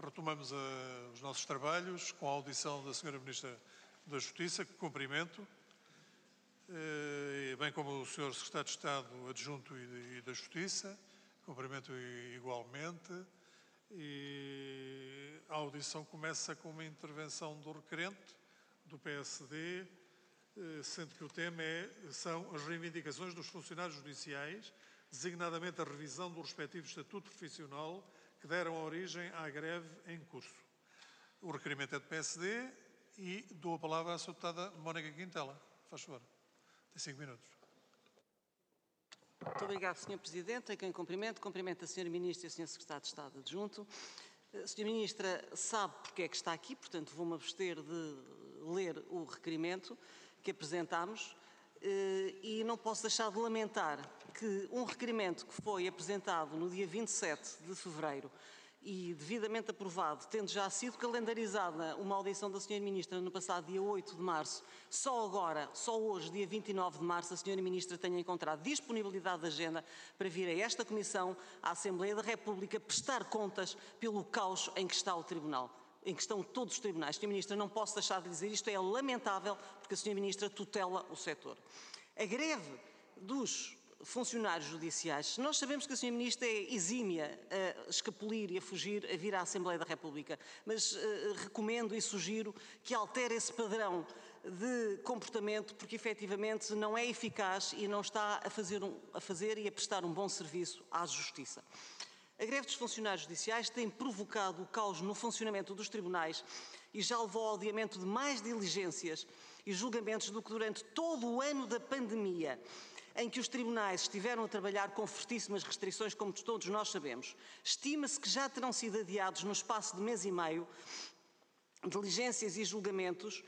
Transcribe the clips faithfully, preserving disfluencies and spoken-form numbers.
Retomamos a, os nossos trabalhos com a audição da senhora Ministra da Justiça, que cumprimento, eh, bem como o senhor Secretário de Estado Adjunto e, e da Justiça, cumprimento igualmente. E a audição começa com uma intervenção do requerente, do P S D, eh, sendo que o tema é, são as reivindicações dos funcionários judiciais, designadamente a revisão do respectivo estatuto profissional que deram origem à greve em curso. O requerimento é do P S D e dou a palavra à sua deputada Mónica Quintela. Faz favor. Tem cinco minutos. Muito obrigado, senhor Presidente. A quem cumprimento, cumprimento a senhora Ministra e a senhora Secretária de Estado Adjunto. A senhora Ministra sabe porque é que está aqui, portanto vou-me abster de ler o requerimento que apresentámos. E não posso deixar de lamentar que um requerimento que foi apresentado no dia vinte e sete de fevereiro e devidamente aprovado, tendo já sido calendarizada uma audição da senhora Ministra no passado dia oito de março, só agora, só hoje, dia vinte e nove de março, a senhora Ministra tenha encontrado disponibilidade de agenda para vir a esta Comissão, à Assembleia da República, prestar contas pelo caos em que está o Tribunal. Em que estão todos os tribunais. senhora Ministra, não posso deixar de dizer isto, é lamentável, porque a senhora Ministra tutela o setor. A greve dos funcionários judiciais, nós sabemos que a senhora Ministra é exímia a escapulir e a fugir, a vir à Assembleia da República, mas uh, recomendo e sugiro que altere esse padrão de comportamento, porque efetivamente não é eficaz e não está a fazer, um, a fazer e a prestar um bom serviço à Justiça. A greve dos funcionários judiciais tem provocado o caos no funcionamento dos tribunais e já levou ao adiamento de mais diligências e julgamentos do que durante todo o ano da pandemia, em que os tribunais estiveram a trabalhar com fortíssimas restrições, como todos nós sabemos. Estima-se que já terão sido adiados no espaço de mês e meio diligências e julgamentos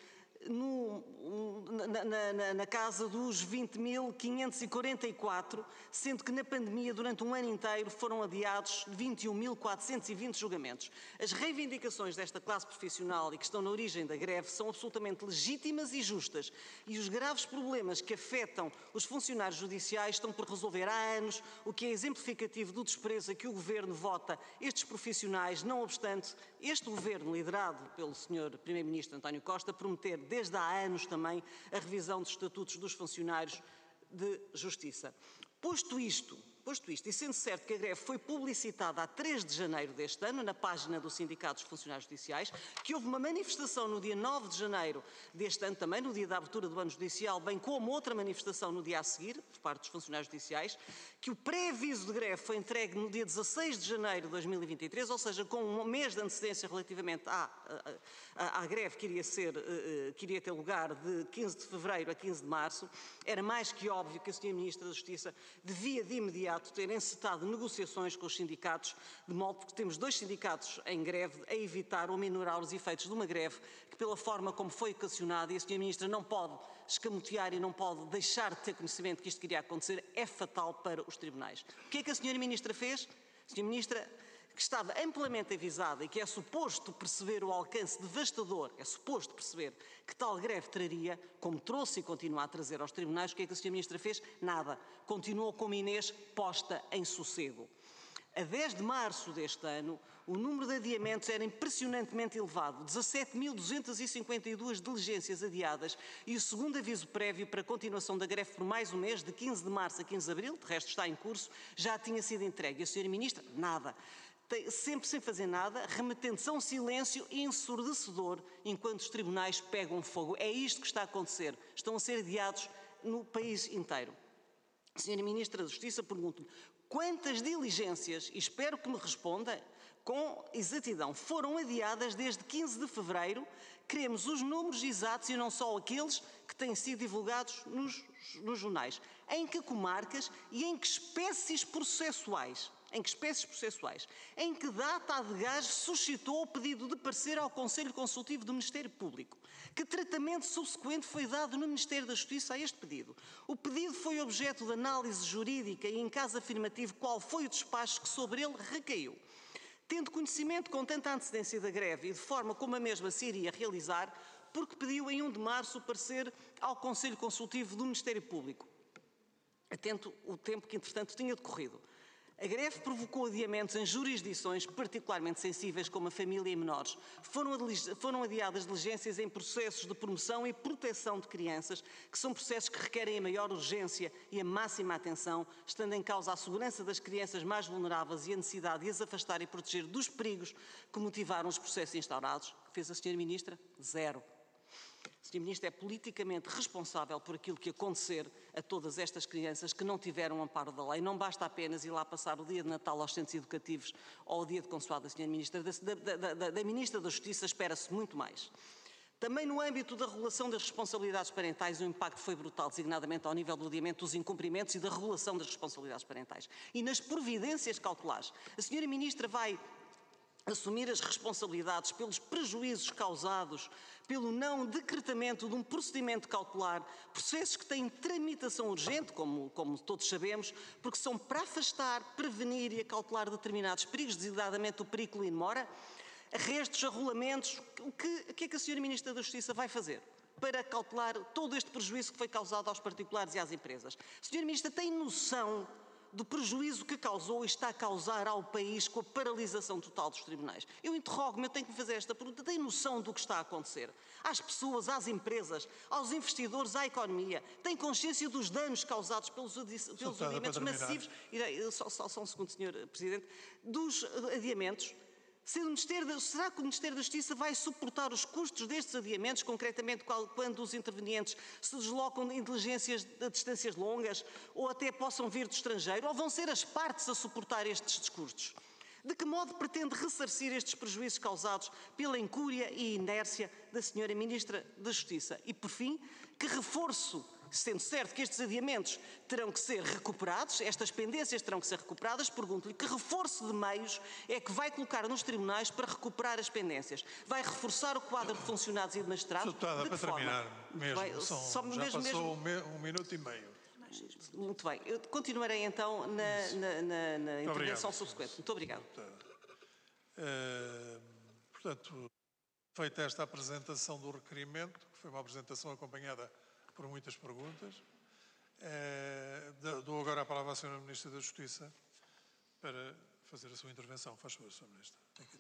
No, na, na, na casa dos vinte mil quinhentos e quarenta e quatro, sendo que na pandemia, durante um ano inteiro, foram adiados vinte e um mil quatrocentos e vinte julgamentos. As reivindicações desta classe profissional e que estão na origem da greve são absolutamente legítimas e justas, e os graves problemas que afetam os funcionários judiciais estão por resolver há anos, o que é exemplificativo do desprezo a que o Governo vota estes profissionais, não obstante este Governo, liderado pelo senhor Primeiro-Ministro António Costa, prometer desde há anos também a revisão dos estatutos dos funcionários de Justiça. Posto isto, posto isto, e sendo certo que a greve foi publicitada a três de janeiro deste ano, na página do Sindicato dos Funcionários Judiciais, que houve uma manifestação no dia nove de janeiro deste ano também, no dia da abertura do ano judicial, bem como outra manifestação no dia a seguir, por parte dos funcionários judiciais, que o pré-aviso de greve foi entregue no dia dezasseis de janeiro de dois mil e vinte e três, ou seja, com um mês de antecedência relativamente à, à, à greve que iria, ser, que iria ter lugar de quinze de fevereiro a quinze de março, era mais que óbvio que a senhora Ministra da Justiça devia de imediato ter encetado negociações com os sindicatos, de modo que temos dois sindicatos em greve a evitar ou minorar os efeitos de uma greve que, pela forma como foi ocasionada, e a senhora Ministra não pode escamotear e não pode deixar de ter conhecimento que isto queria acontecer, é fatal para os tribunais. O que é que a senhora Ministra fez? A senhora Ministra, que estava amplamente avisada e que é suposto perceber o alcance devastador, é suposto perceber que tal greve traria, como trouxe e continua a trazer aos tribunais, o que é que a senhora Ministra fez? Nada. Continuou como Inês, posta em sossego. A dez de março deste ano, o número de adiamentos era impressionantemente elevado, dezassete mil duzentas e cinquenta e duas diligências adiadas e o segundo aviso prévio para a continuação da greve por mais um mês, de quinze de março a quinze de abril, de resto está em curso, já tinha sido entregue. E a senhora Ministra, nada. Sempre sem fazer nada, remetendo-se a um silêncio ensurdecedor enquanto os tribunais pegam fogo. É isto que está a acontecer. Estão a ser adiados no país inteiro. senhora Ministra da Justiça, pergunto-lhe quantas diligências, e espero que me responda com exatidão, foram adiadas desde quinze de fevereiro. Queremos os números exatos e não só aqueles que têm sido divulgados nos, nos jornais. Em que comarcas e em que espécies processuais? Em que espécies processuais? Em que data a Adegage suscitou o pedido de parecer ao Conselho Consultivo do Ministério Público? Que tratamento subsequente foi dado no Ministério da Justiça a este pedido? O pedido foi objeto de análise jurídica e, em caso afirmativo, qual foi o despacho que sobre ele recaiu? Tendo conhecimento com tanta antecedência da greve e de forma como a mesma se iria realizar, porque pediu em um de março o parecer ao Conselho Consultivo do Ministério Público, atento o tempo que, entretanto, tinha decorrido. A greve provocou adiamentos em jurisdições particularmente sensíveis como a família e menores. Foram, foram adiadas diligências em processos de promoção e proteção de crianças, que são processos que requerem a maior urgência e a máxima atenção, estando em causa a segurança das crianças mais vulneráveis e a necessidade de as afastar e proteger dos perigos que motivaram os processos instaurados. O que fez a senhora Ministra? Zero. A senhora Ministra é politicamente responsável por aquilo que acontecer a todas estas crianças que não tiveram amparo da lei. Não basta apenas ir lá passar o dia de Natal aos centros educativos ou o dia de consoado da senhora Ministra. Da, da, da, da Ministra da Justiça espera-se muito mais. Também no âmbito da regulação das responsabilidades parentais, o impacto foi brutal, designadamente ao nível do adiamento dos incumprimentos e da regulação das responsabilidades parentais. E nas providências cautelares, a senhora Ministra vai assumir as responsabilidades pelos prejuízos causados pelo não decretamento de um procedimento cautelar, processos que têm tramitação urgente, como, como todos sabemos, porque são para afastar, prevenir e acautelar determinados perigos, designadamente o perigo in mora, arrestos, arrolamentos. O que, o que é que a senhora Ministra da Justiça vai fazer para cautelar todo este prejuízo que foi causado aos particulares e às empresas? A senhora Ministra tem noção do prejuízo que causou e está a causar ao país com a paralisação total dos tribunais? Eu interrogo-me, eu tenho que me fazer esta pergunta. Tem noção do que está a acontecer? Às pessoas, às empresas, aos investidores, à economia? Tem consciência dos danos causados pelos, pelos adiamentos massivos? Só, só, só um segundo, senhor Presidente. Dos adiamentos. Se o Ministério, será que o Ministério da Justiça vai suportar os custos destes adiamentos, concretamente quando os intervenientes se deslocam em diligências de distâncias longas ou até possam vir do estrangeiro, ou vão ser as partes a suportar estes custos? De que modo pretende ressarcir estes prejuízos causados pela incúria e inércia da senhora Ministra da Justiça? E, por fim, que reforço, sendo certo que estes adiamentos terão que ser recuperados, estas pendências terão que ser recuperadas, pergunto-lhe que reforço de meios é que vai colocar nos tribunais para recuperar as pendências? Vai reforçar o quadro de funcionários e de magistrados? Deputada, para forma? terminar, mesmo, bem, são, só já mesmo, passou mesmo... um minuto e meio. Muito bem. Eu continuarei então na, na, na, na intervenção obrigado, subsequente. Muito obrigado. Uh, portanto, feita esta apresentação do requerimento, que foi uma apresentação acompanhada por muitas perguntas, uh, dou agora a palavra à senhora Ministra da Justiça para fazer a sua intervenção. Faz favor, senhora Ministra.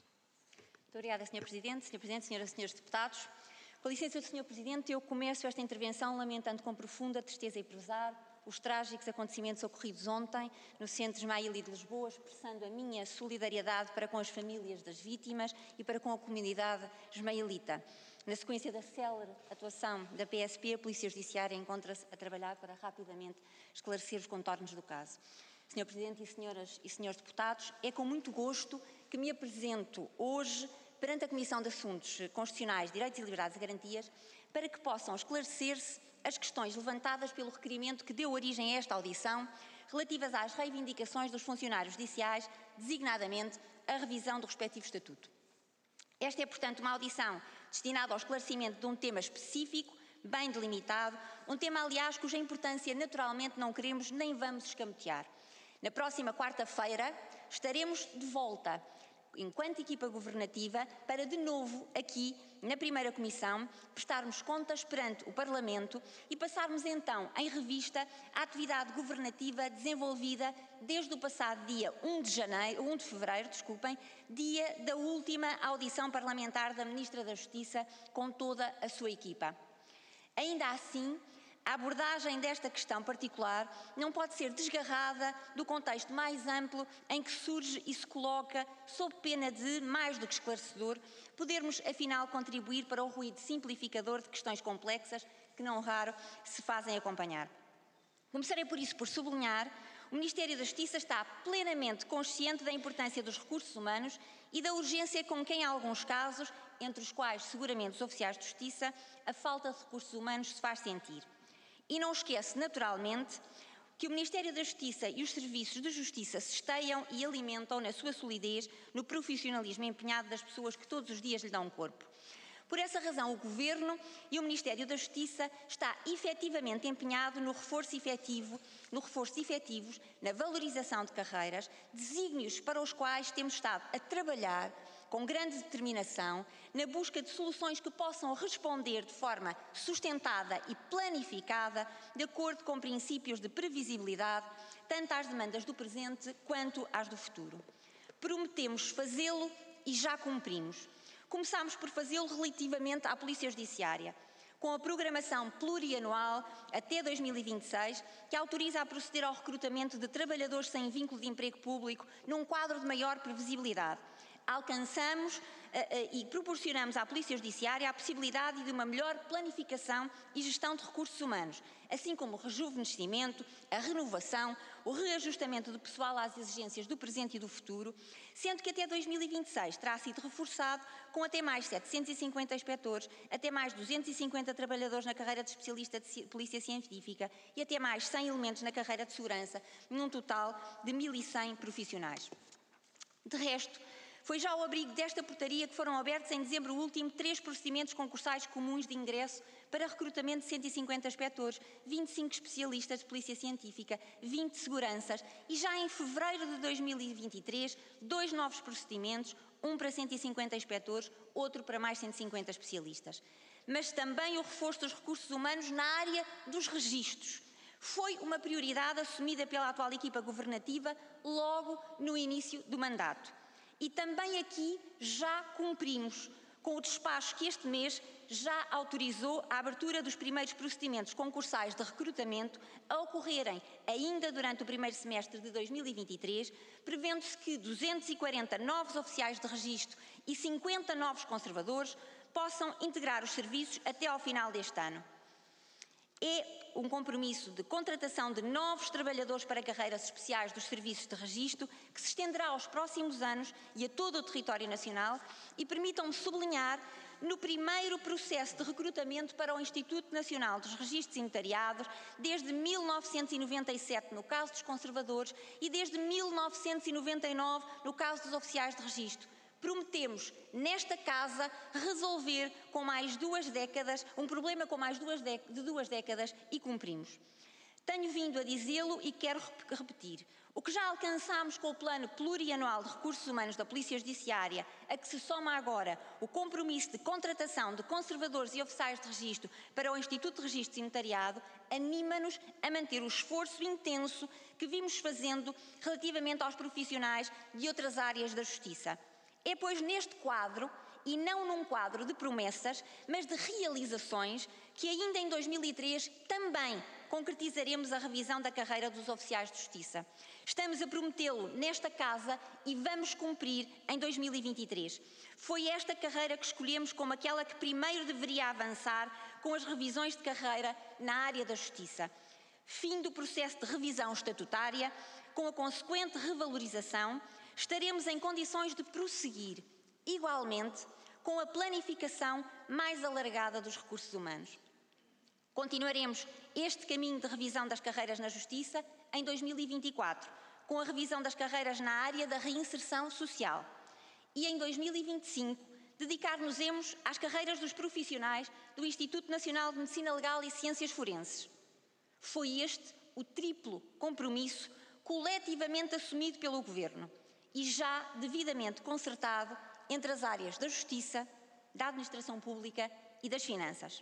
Muito obrigada, senhor Presidente, senhor Presidente, senhoras e senhores deputados. Com licença do senhor Presidente, eu começo esta intervenção lamentando com profunda tristeza e pesar os trágicos acontecimentos ocorridos ontem no Centro Ismaili de Lisboa, expressando a minha solidariedade para com as famílias das vítimas e para com a comunidade ismailita. Na sequência da célere atuação da P S P, a Polícia Judiciária encontra-se a trabalhar para rapidamente esclarecer os contornos do caso. senhor Presidente e senhoras e senhores deputados, é com muito gosto que me apresento hoje perante a Comissão de Assuntos Constitucionais, Direitos e Liberdades e Garantias, para que possam esclarecer-se as questões levantadas pelo requerimento que deu origem a esta audição, relativas às reivindicações dos funcionários judiciais, designadamente a revisão do respectivo estatuto. Esta é, portanto, uma audição destinada ao esclarecimento de um tema específico, bem delimitado, um tema, aliás, cuja importância naturalmente não queremos nem vamos escamotear. Na próxima quarta-feira estaremos de volta, enquanto equipa governativa, para de novo aqui, na primeira comissão, prestarmos contas perante o Parlamento e passarmos então em revista a atividade governativa desenvolvida desde o passado dia um de janeiro, um de fevereiro, desculpem, dia da última audição parlamentar da Ministra da Justiça com toda a sua equipa. Ainda assim, a abordagem desta questão particular não pode ser desgarrada do contexto mais amplo em que surge e se coloca, sob pena de, mais do que esclarecedor, podermos afinal contribuir para o ruído simplificador de questões complexas que não raro se fazem acompanhar. Começarei por isso por sublinhar: o Ministério da Justiça está plenamente consciente da importância dos recursos humanos e da urgência com que, em alguns casos, entre os quais seguramente os oficiais de justiça, a falta de recursos humanos se faz sentir. E não esquece, naturalmente, que o Ministério da Justiça e os serviços de justiça se esteiam e alimentam na sua solidez no profissionalismo empenhado das pessoas que todos os dias lhe dão corpo. Por essa razão, o Governo e o Ministério da Justiça está efetivamente empenhado no reforço efetivo, no reforço efetivos, na valorização de carreiras, desígnios para os quais temos estado a trabalhar com grande determinação, na busca de soluções que possam responder de forma sustentada e planificada, de acordo com princípios de previsibilidade, tanto às demandas do presente quanto às do futuro. Prometemos fazê-lo e já cumprimos. Começámos por fazê-lo relativamente à Polícia Judiciária, com a programação plurianual até dois mil e vinte e seis, que autoriza a proceder ao recrutamento de trabalhadores sem vínculo de emprego público num quadro de maior previsibilidade. Alcançamos uh, uh, e proporcionamos à Polícia Judiciária a possibilidade de uma melhor planificação e gestão de recursos humanos, assim como o rejuvenescimento, a renovação, o reajustamento do pessoal às exigências do presente e do futuro, sendo que até dois mil e vinte e seis terá sido reforçado com até mais setecentos e cinquenta inspectores, até mais duzentos e cinquenta trabalhadores na carreira de especialista de Polícia Científica e até mais cem elementos na carreira de segurança, num total de mil e cem profissionais. De resto, foi já ao abrigo desta portaria que foram abertos em dezembro último três procedimentos concursais comuns de ingresso para recrutamento de cento e cinquenta inspectores, vinte e cinco especialistas de polícia científica, vinte seguranças e já em fevereiro de dois mil e vinte e três, dois novos procedimentos, um para cento e cinquenta inspectores, outro para mais cento e cinquenta especialistas. Mas também o reforço dos recursos humanos na área dos registros. Foi uma prioridade assumida pela atual equipa governativa logo no início do mandato. E também aqui já cumprimos com o despacho que este mês já autorizou a abertura dos primeiros procedimentos concursais de recrutamento a ocorrerem ainda durante o primeiro semestre de dois mil e vinte e três, prevendo-se que duzentos e quarenta novos oficiais de registro e cinquenta novos conservadores possam integrar os serviços até ao final deste ano. É um compromisso de contratação de novos trabalhadores para carreiras especiais dos serviços de registro que se estenderá aos próximos anos e a todo o território nacional e permitam-me sublinhar no primeiro processo de recrutamento para o Instituto Nacional dos Registros e Notariados desde mil novecentos e noventa e sete no caso dos conservadores e desde mil novecentos e noventa e nove no caso dos oficiais de registro. Prometemos, nesta Casa, resolver com mais duas décadas, um problema com mais duas de duas décadas e cumprimos. Tenho vindo a dizê-lo e quero repetir. O que já alcançámos com o Plano Plurianual de Recursos Humanos da Polícia Judiciária, a que se soma agora o compromisso de contratação de conservadores e oficiais de registro para o Instituto de Registros e Notariado, anima-nos a manter o esforço intenso que vimos fazendo relativamente aos profissionais de outras áreas da Justiça. É, pois, neste quadro, e não num quadro de promessas, mas de realizações, que ainda em dois mil e três também concretizaremos a revisão da carreira dos oficiais de Justiça. Estamos a prometê-lo nesta Casa e vamos cumprir em dois mil e vinte e três. Foi esta carreira que escolhemos como aquela que primeiro deveria avançar com as revisões de carreira na área da Justiça. Fim do processo de revisão estatutária, com a consequente revalorização, estaremos em condições de prosseguir, igualmente, com a planificação mais alargada dos recursos humanos. Continuaremos este caminho de revisão das carreiras na Justiça em dois mil e vinte e quatro, com a revisão das carreiras na área da reinserção social. E em dois mil e vinte e cinco, dedicar-nos-emos às carreiras dos profissionais do Instituto Nacional de Medicina Legal e Ciências Forenses. Foi este o triplo compromisso coletivamente assumido pelo Governo e já devidamente concertado entre as áreas da Justiça, da Administração Pública e das Finanças.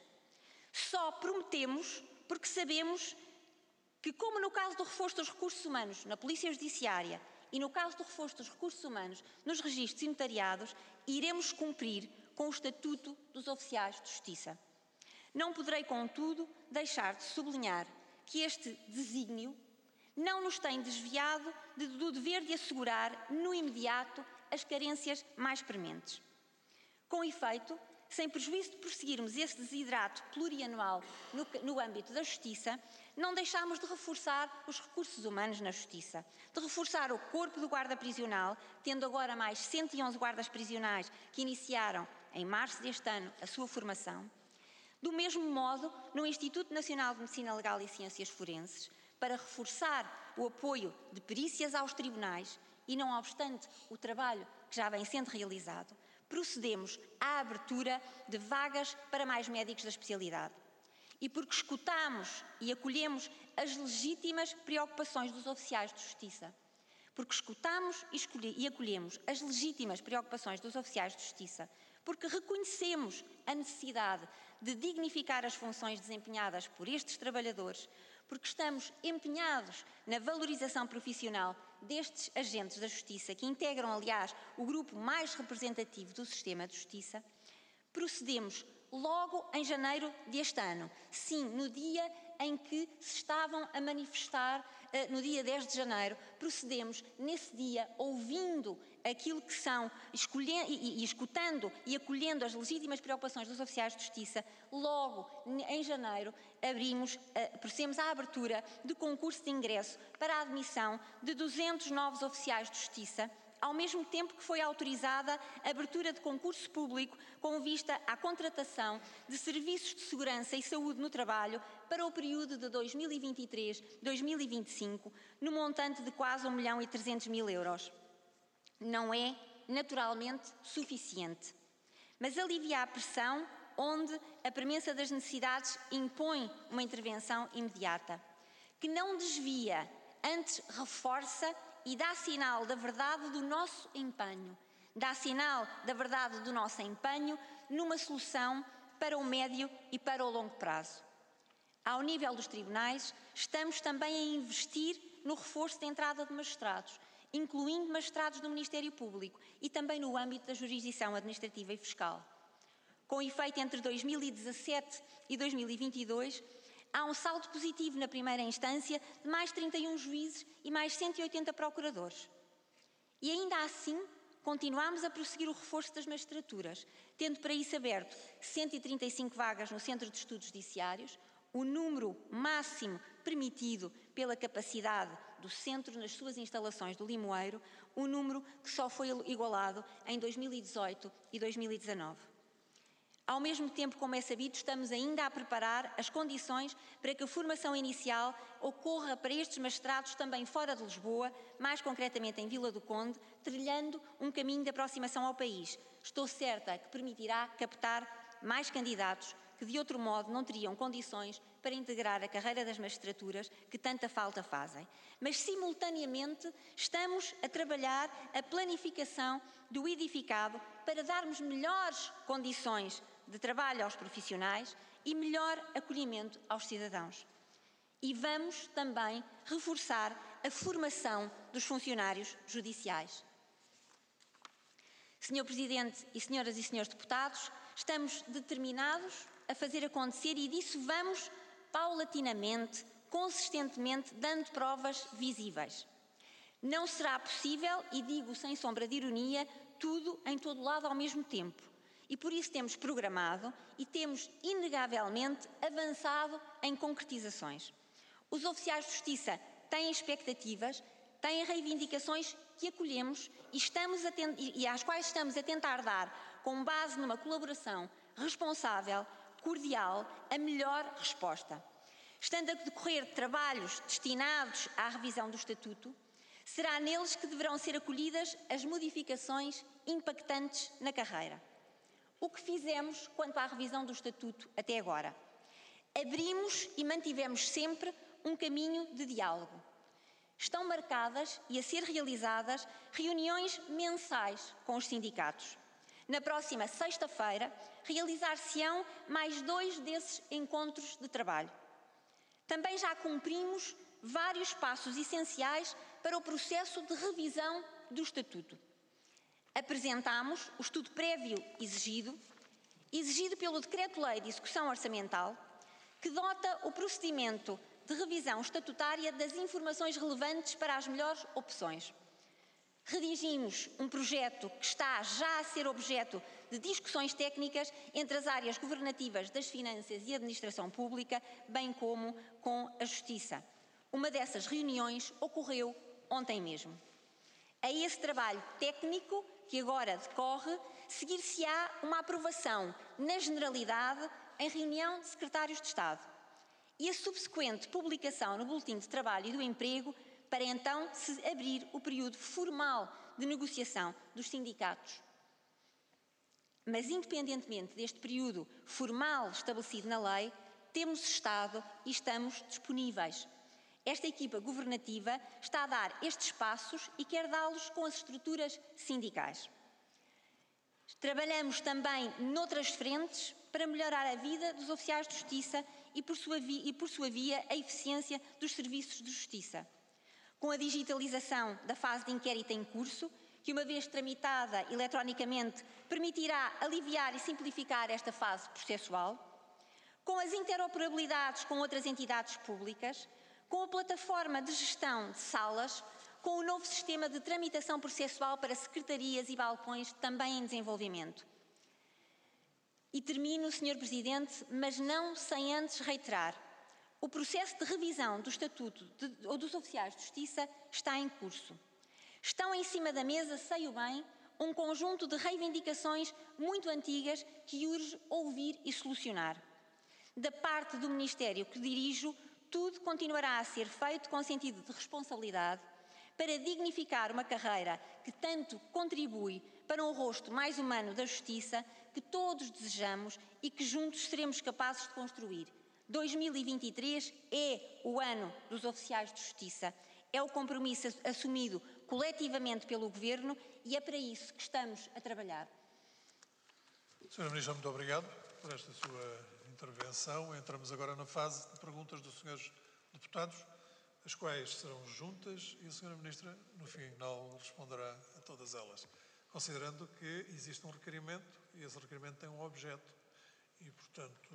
Só prometemos porque sabemos que, como no caso do reforço dos recursos humanos na Polícia Judiciária e no caso do reforço dos recursos humanos nos registros e notariados, iremos cumprir com o Estatuto dos Oficiais de Justiça. Não poderei, contudo, deixar de sublinhar que este desígnio não nos tem desviado de, do dever de assegurar, no imediato, as carências mais prementes. Com efeito, sem prejuízo de prosseguirmos esse desidrato plurianual no, no âmbito da Justiça, não deixámos de reforçar os recursos humanos na Justiça, de reforçar o corpo do guarda prisional, tendo agora mais cento e onze guardas prisionais que iniciaram, em março deste ano, a sua formação. Do mesmo modo, no Instituto Nacional de Medicina Legal e Ciências Forenses, para reforçar o apoio de perícias aos tribunais e, não obstante o trabalho que já vem sendo realizado, procedemos à abertura de vagas para mais médicos da especialidade. E porque escutamos e acolhemos as legítimas preocupações dos oficiais de Justiça, porque escutamos e acolhemos as legítimas preocupações dos oficiais de Justiça, porque reconhecemos a necessidade de dignificar as funções desempenhadas por estes trabalhadores, porque estamos empenhados na valorização profissional destes agentes da Justiça, que integram, aliás, o grupo mais representativo do sistema de justiça, procedemos logo em janeiro deste ano, sim, no dia em que se estavam a manifestar, no dia dez de janeiro, procedemos nesse dia, ouvindo aquilo que são, escolhendo, e, e escutando e acolhendo as legítimas preocupações dos oficiais de justiça, logo em janeiro abrimos, procedemos à abertura de concurso de ingresso para a admissão de duzentos novos oficiais de justiça, ao mesmo tempo que foi autorizada a abertura de concurso público com vista à contratação de serviços de segurança e saúde no trabalho para o período de dois mil e vinte e três a dois mil e vinte e cinco, no montante de quase um milhão e trezentos mil euros. Não é, naturalmente, suficiente, mas alivia a pressão onde a premissa das necessidades impõe uma intervenção imediata, que não desvia, antes reforça e dá sinal da verdade do nosso empenho, dá sinal da verdade do nosso empenho numa solução para o médio e para o longo prazo. Ao nível dos tribunais, estamos também a investir no reforço da entrada de magistrados, incluindo magistrados do Ministério Público e também no âmbito da jurisdição administrativa e fiscal. Com efeito entre dois mil e dezassete e dois mil e vinte e dois, há um saldo positivo na primeira instância de mais trinta e um juízes e mais cento e oitenta procuradores. E ainda assim, continuamos a prosseguir o reforço das magistraturas, tendo para isso aberto cento e trinta e cinco vagas no Centro de Estudos Judiciários, o número máximo permitido pela capacidade do Centro nas suas instalações do Limoeiro, um número que só foi igualado em dois mil e dezoito e dois mil e dezanove. Ao mesmo tempo, como é sabido, estamos ainda a preparar as condições para que a formação inicial ocorra para estes magistrados também fora de Lisboa, mais concretamente em Vila do Conde, trilhando um caminho de aproximação ao país. Estou certa que permitirá captar mais candidatos que de outro modo não teriam condições para integrar a carreira das magistraturas que tanta falta fazem. Mas, simultaneamente, estamos a trabalhar a planificação do edificado para darmos melhores condições de trabalho aos profissionais e melhor acolhimento aos cidadãos. E vamos também reforçar a formação dos funcionários judiciais. Senhor Presidente e senhoras e senhores deputados, estamos determinados a fazer acontecer e disso vamos paulatinamente, consistentemente, dando provas visíveis. Não será possível, e digo sem sombra de ironia, tudo em todo lado ao mesmo tempo. E por isso temos programado e temos inegavelmente avançado em concretizações. Os oficiais de justiça têm expectativas, têm reivindicações que acolhemos e, estamos a e às quais estamos a tentar dar, com base numa colaboração responsável, cordial, a melhor resposta. Estando a decorrer trabalhos destinados à revisão do Estatuto, será neles que deverão ser acolhidas as modificações impactantes na carreira. O que fizemos quanto à revisão do Estatuto até agora? Abrimos e mantivemos sempre um caminho de diálogo. Estão marcadas e a ser realizadas reuniões mensais com os sindicatos. Na próxima sexta-feira, realizar-se-ão mais dois desses encontros de trabalho. Também já cumprimos vários passos essenciais para o processo de revisão do Estatuto. Apresentámos o estudo prévio exigido, exigido pelo Decreto-Lei de Execução Orçamental, que dota o procedimento de revisão estatutária das informações relevantes para as melhores opções. Redigimos um projeto que está já a ser objeto de discussões técnicas entre as áreas governativas das Finanças e Administração Pública, bem como com a Justiça. Uma dessas reuniões ocorreu ontem mesmo. A esse trabalho técnico que agora decorre, seguir-se-á uma aprovação na generalidade em reunião de secretários de Estado e a subsequente publicação no Boletim de Trabalho e do Emprego para então se abrir o período formal de negociação dos sindicatos. Mas, independentemente deste período formal estabelecido na lei, temos estado e estamos disponíveis. Esta equipa governativa está a dar estes passos e quer dá-los com as estruturas sindicais. Trabalhamos também noutras frentes, para melhorar a vida dos oficiais de justiça e por sua via, e por sua via a eficiência dos serviços de justiça. Com a digitalização da fase de inquérito em curso, que uma vez tramitada eletronicamente permitirá aliviar e simplificar esta fase processual, com as interoperabilidades com outras entidades públicas, com a plataforma de gestão de salas, com o novo sistema de tramitação processual para secretarias e balcões também em desenvolvimento. E termino, senhor Presidente, mas não sem antes reiterar: o processo de revisão do Estatuto de, ou dos Oficiais de Justiça está em curso. Estão em cima da mesa, sei-o bem, um conjunto de reivindicações muito antigas que urge ouvir e solucionar. Da parte do Ministério que dirijo, tudo continuará a ser feito com sentido de responsabilidade para dignificar uma carreira que tanto contribui para um rosto mais humano da justiça que todos desejamos e que juntos seremos capazes de construir. dois mil e vinte e três é o ano dos oficiais de justiça. É o compromisso assumido coletivamente pelo Governo e é para isso que estamos a trabalhar. senhora Ministra, muito obrigado por esta sua intervenção. Entramos agora na fase de perguntas dos senhores deputados, as quais serão juntas e a senhora Ministra, no final, responderá a todas elas, considerando que existe um requerimento e esse requerimento tem um objeto. E, portanto,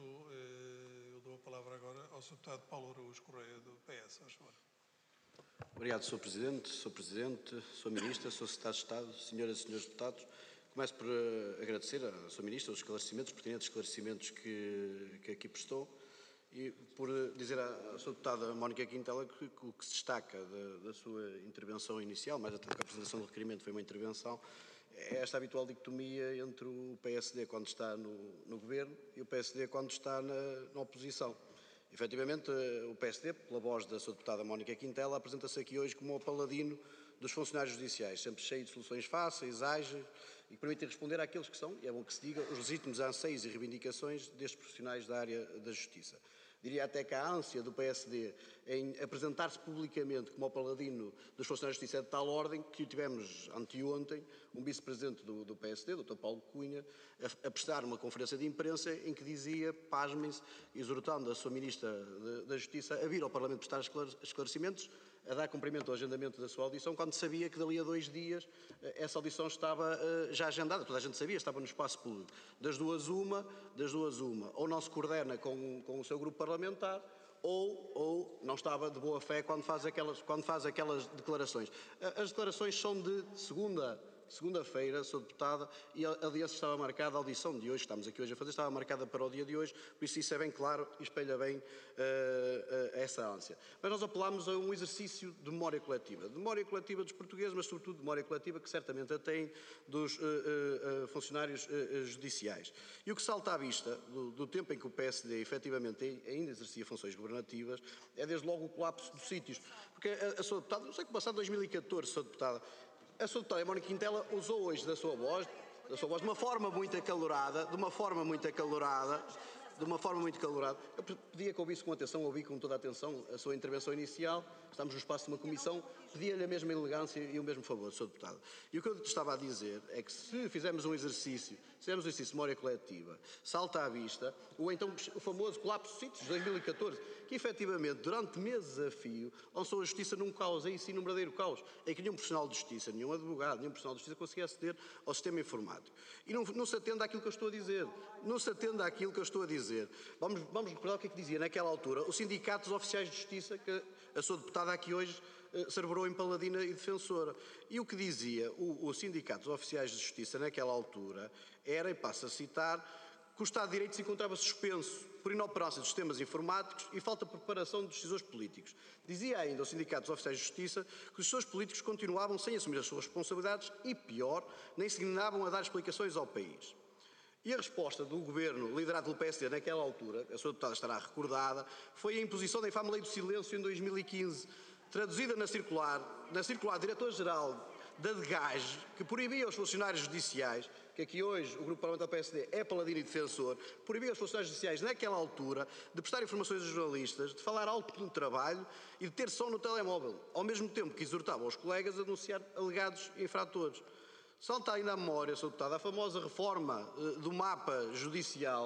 eu dou a palavra agora ao senhor Deputado Paulo Araújo Correia, do P S. Faz favor. Obrigado, senhor Presidente, senhor Presidente, senhor Ministra, senhor Secretário de Estado, senhoras e senhores deputados. Começo por agradecer à senhora Ministra os esclarecimentos, os pertinentes esclarecimentos que, que aqui prestou e por dizer à senhora Deputada Mónica Quintela que, que o que se destaca da, da sua intervenção inicial, mais até que a apresentação do requerimento foi uma intervenção, é esta habitual dicotomia entre o P S D quando está no, no Governo e o P S D quando está na, na oposição. Efetivamente, o P S D, pela voz da sua deputada Mónica Quintela, apresenta-se aqui hoje como o paladino dos funcionários judiciais, sempre cheio de soluções fáceis, ágeis e que permitem responder àqueles que são, e é bom que se diga, os legítimos anseios e reivindicações destes profissionais da área da justiça. Diria até que a ânsia do P S D em apresentar-se publicamente como o paladino dos funcionários de justiça é de tal ordem que tivemos anteontem um vice-presidente do, do P S D, doutor Paulo Cunha, a, a prestar uma conferência de imprensa em que dizia, pasmem-se, exortando a sua Ministra da Justiça a vir ao Parlamento prestar esclarecimentos, a dar cumprimento ao agendamento da sua audição, quando sabia que dali a dois dias essa audição estava uh, já agendada, toda a gente sabia, estava no espaço público. Das duas uma, das duas uma, ou não se coordena com, com o seu grupo parlamentar, ou, ou não estava de boa fé quando faz aquelas, quando faz aquelas declarações. As declarações são de segunda segunda-feira, sou deputada, e aliás estava marcada a audição de hoje, estamos aqui hoje a fazer, estava marcada para o dia de hoje, por isso isso é bem claro e espelha bem uh, uh, essa ânsia. Mas nós apelámos a um exercício de memória coletiva, de memória coletiva dos portugueses, mas sobretudo de memória coletiva que certamente a têm dos uh, uh, uh, funcionários uh, judiciais. E o que salta à vista do, do tempo em que o P S D efetivamente ainda exercia funções governativas é desde logo o colapso dos sítios, porque a, a sua deputada, não sei o que passado em dois mil e catorze, sua deputada, a sua deputada Mónica Quintela usou hoje da sua voz, da sua voz de uma forma muito acalorada, de uma forma muito acalorada, de uma forma muito acalorada. Eu pedia que ouvisse com atenção, ouvi com toda a atenção a sua intervenção inicial. Estamos no espaço de uma comissão, pedia-lhe a mesma elegância e o mesmo favor, senhor deputado. E o que eu estava a dizer é que se fizermos um exercício, se fizermos um exercício de memória coletiva, salta à vista o então o famoso colapso de sítios de dois mil e catorze, que efetivamente durante meses a fio lançou a justiça num caos, aí sim num verdadeiro caos, em que nenhum profissional de justiça, nenhum advogado, nenhum profissional de justiça conseguia aceder ao sistema informático. E não, não se atende àquilo que eu estou a dizer, não se atende àquilo que eu estou a dizer. Vamos, vamos recordar o que é que dizia naquela altura o Sindicato dos Oficiais de Justiça, que a sua deputada aqui hoje eh, se arvorou em paladina e defensora. E o que dizia o, o Sindicato dos Oficiais de Justiça naquela altura era, e passo a citar, que o Estado de Direito se encontrava suspenso por inoperância dos sistemas informáticos e falta de preparação dos decisores políticos. Dizia ainda o Sindicato dos Oficiais de Justiça que os decisores políticos continuavam sem assumir as suas responsabilidades e, pior, nem se dignavam a dar explicações ao país. E a resposta do Governo, liderado pelo P S D naquela altura, a sua deputada estará recordada, foi a imposição da infame Lei do Silêncio em dois mil e quinze, traduzida na circular, na circular Diretor-Geral da D G A S, que proibia aos funcionários judiciais, que aqui hoje o Grupo Parlamentar do P S D é paladino e defensor, proibia aos funcionários judiciais naquela altura de prestar informações aos jornalistas, de falar alto no trabalho e de ter som no telemóvel, ao mesmo tempo que exortava os colegas a denunciar alegados infratores. Salta ainda à memória, senhor deputado, a famosa reforma uh, do mapa judicial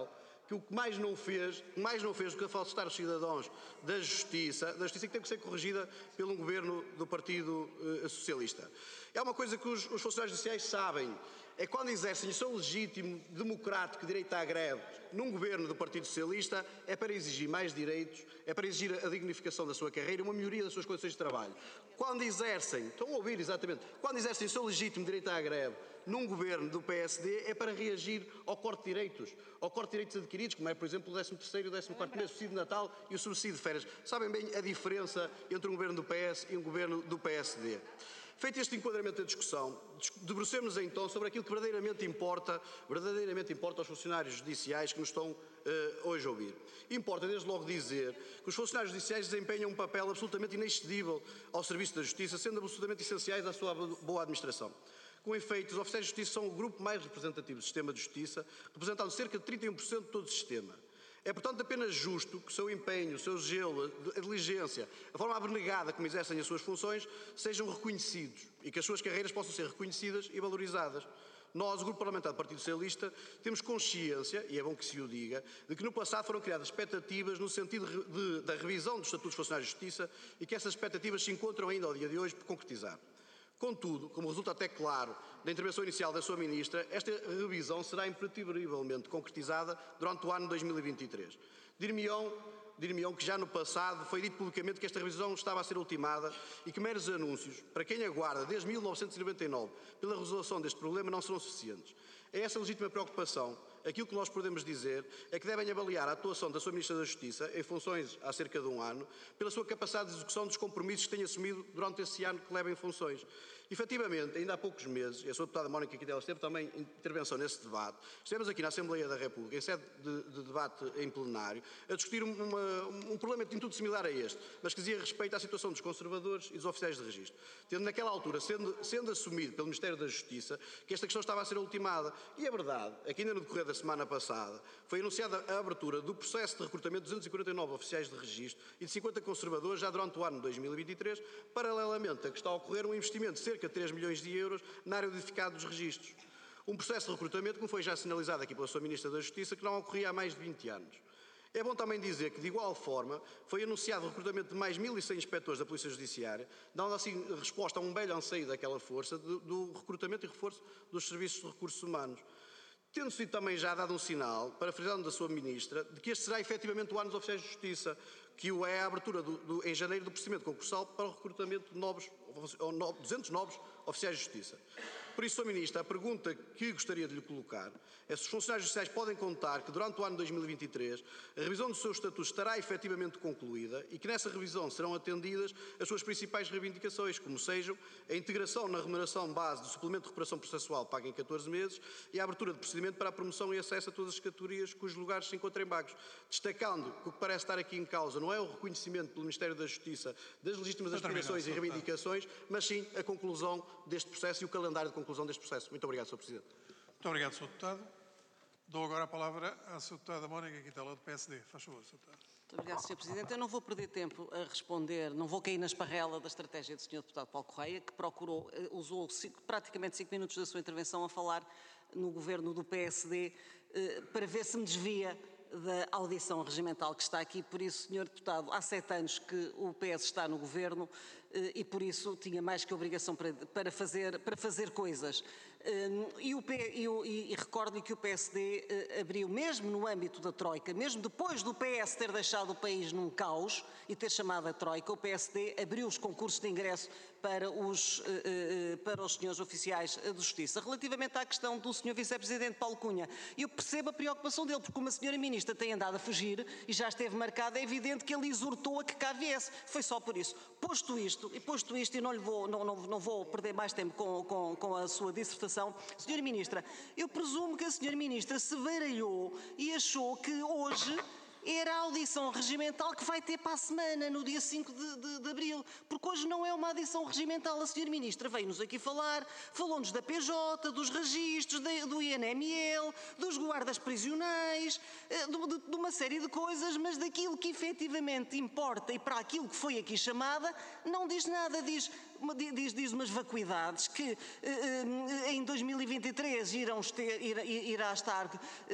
que o que mais não fez, mais não fez do que afastar os cidadãos da justiça, da justiça que tem que ser corrigida pelo governo do Partido uh, Socialista. É uma coisa que os, os funcionários judiciais sabem, é quando exercem o seu legítimo, democrático direito à greve num governo do Partido Socialista, é para exigir mais direitos, é para exigir a dignificação da sua carreira, uma melhoria das suas condições de trabalho. Quando exercem, estão a ouvir exatamente, quando exercem o seu legítimo direito à greve num governo do P S D, é para reagir ao corte de direitos, ao corte de direitos adquiridos, como é, por exemplo, o décimo terceiro e o décimo quarto mês, o subsídio de Natal e o subsídio de férias. Sabem bem a diferença entre um governo do P S e um governo do P S D. Feito este enquadramento da discussão, debrucemos então sobre aquilo que verdadeiramente importa, verdadeiramente importa aos funcionários judiciais que nos estão uh, hoje a ouvir. Importa, desde logo, dizer que os funcionários judiciais desempenham um papel absolutamente inexcedível ao serviço da justiça, sendo absolutamente essenciais à sua boa administração. Com efeito, os oficiais de justiça são o grupo mais representativo do sistema de justiça, representando cerca de trinta e um por cento de todo o sistema. É, portanto, apenas justo que o seu empenho, o seu zelo, a diligência, a forma abnegada como exercem as suas funções, sejam reconhecidos e que as suas carreiras possam ser reconhecidas e valorizadas. Nós, o Grupo Parlamentar do Partido Socialista, temos consciência, e é bom que se o diga, de que no passado foram criadas expectativas no sentido de, de, da revisão dos estatutos dos funcionários de justiça e que essas expectativas se encontram ainda ao dia de hoje por concretizar. Contudo, como resulta até claro da intervenção inicial da sua Ministra, esta revisão será impreverivelmente concretizada durante o ano dois mil e vinte e três. Dir-me-ão dir-me-ão que já no passado foi dito publicamente que esta revisão estava a ser ultimada e que meros anúncios, para quem aguarda desde mil novecentos e noventa e nove pela resolução deste problema, não serão suficientes. É essa a legítima preocupação. Aquilo que nós podemos dizer é que devem avaliar a atuação da sua Ministra da Justiça, em funções há cerca de um ano, pela sua capacidade de execução dos compromissos que tem assumido durante esse ano que leva em funções. Efetivamente, ainda há poucos meses, e a sua deputada Mónica Quintela teve também intervenção nesse debate, estivemos aqui na Assembleia da República, em sede de, de debate em plenário, a discutir uma, um problema de tudo similar a este, mas que dizia respeito à situação dos conservadores e dos oficiais de registro. Tendo naquela altura, sendo, sendo assumido pelo Ministério da Justiça, que esta questão estava a ser ultimada. E a verdade é que ainda no decorrer da semana passada foi anunciada a abertura do processo de recrutamento de duzentos e quarenta e nove oficiais de registro e de cinquenta conservadores já durante o ano dois mil e vinte e três, paralelamente a que está a ocorrer um investimento de cerca de três milhões de euros na área de edificado dos registros. Um processo de recrutamento, como foi já sinalizado aqui pela sua Ministra da Justiça, que não ocorria há mais de vinte anos. É bom também dizer que, de igual forma, foi anunciado o recrutamento de mais mil e cem inspectores da Polícia Judiciária, dando assim resposta a um velho anseio daquela força do, do recrutamento e reforço dos serviços de recursos humanos. Tendo sido também já dado um sinal, parafraseando da sua Ministra, de que este será efetivamente o ano dos oficiais de justiça, que o é a abertura do, do, em janeiro do procedimento concursal para o recrutamento de novos, duzentos novos oficiais de justiça. Por isso, senhora Ministra, a pergunta que gostaria de lhe colocar é se os funcionários judiciais podem contar que durante o ano dois mil e vinte e três a revisão dos seus estatutos estará efetivamente concluída e que nessa revisão serão atendidas as suas principais reivindicações, como sejam a integração na remuneração base do suplemento de recuperação processual pago em catorze meses e a abertura de procedimento para a promoção e acesso a todas as categorias cujos lugares se encontrem vagos, destacando que o que parece estar aqui em causa não é o reconhecimento pelo Ministério da Justiça das legítimas aspirações e reivindicações, mas sim a conclusão deste processo e o calendário de conclusão deste processo. Muito obrigado, senhor Presidente. Muito obrigado, senhor Deputado. Dou agora a palavra à senhora Deputada Mónica Quintela, do P S D. Faz favor, senhor Deputado. Muito obrigado, senhor Presidente. Eu não vou perder tempo a responder, não vou cair na esparrela da estratégia do senhor Deputado Paulo Correia, que procurou, usou cinco, praticamente cinco minutos da sua intervenção a falar no governo do P S D eh, para ver se me desvia da audição regimental que está aqui. Por isso, senhor Deputado, há sete anos que o P S está no governo eh, e por isso tinha mais que obrigação para, para, fazer, para fazer coisas. E, o P, e, e, e recordo-lhe que o P S D eh, abriu, mesmo no âmbito da Troika, mesmo depois do P S ter deixado o país num caos e ter chamado a Troika, o P S D abriu os concursos de ingresso para os, eh, para os senhores oficiais de Justiça. Relativamente à questão do senhor Vice-Presidente Paulo Cunha, eu percebo a preocupação dele, porque como a senhora Ministra tem andado a fugir e já esteve marcada, é evidente que ele exortou a que cá viesse. Foi só por isso. Posto isto, e posto isto, e não, lhe vou, não, não, não vou perder mais tempo com, com, com a sua dissertação, senhora Ministra, eu presumo que a senhora Ministra se baralhou e achou que hoje era a audição regimental que vai ter para a semana, no dia cinco de, de, de abril, porque hoje não é uma audição regimental. A senhora Ministra veio-nos aqui falar, falou-nos da P J, dos registros, de, do I N M L, dos guardas prisionais, de, de, de uma série de coisas, mas daquilo que efetivamente importa e para aquilo que foi aqui chamada, não diz nada. Diz, diz, diz umas vacuidades que eh, em dois mil e vinte e três irão ter, irá, irá estar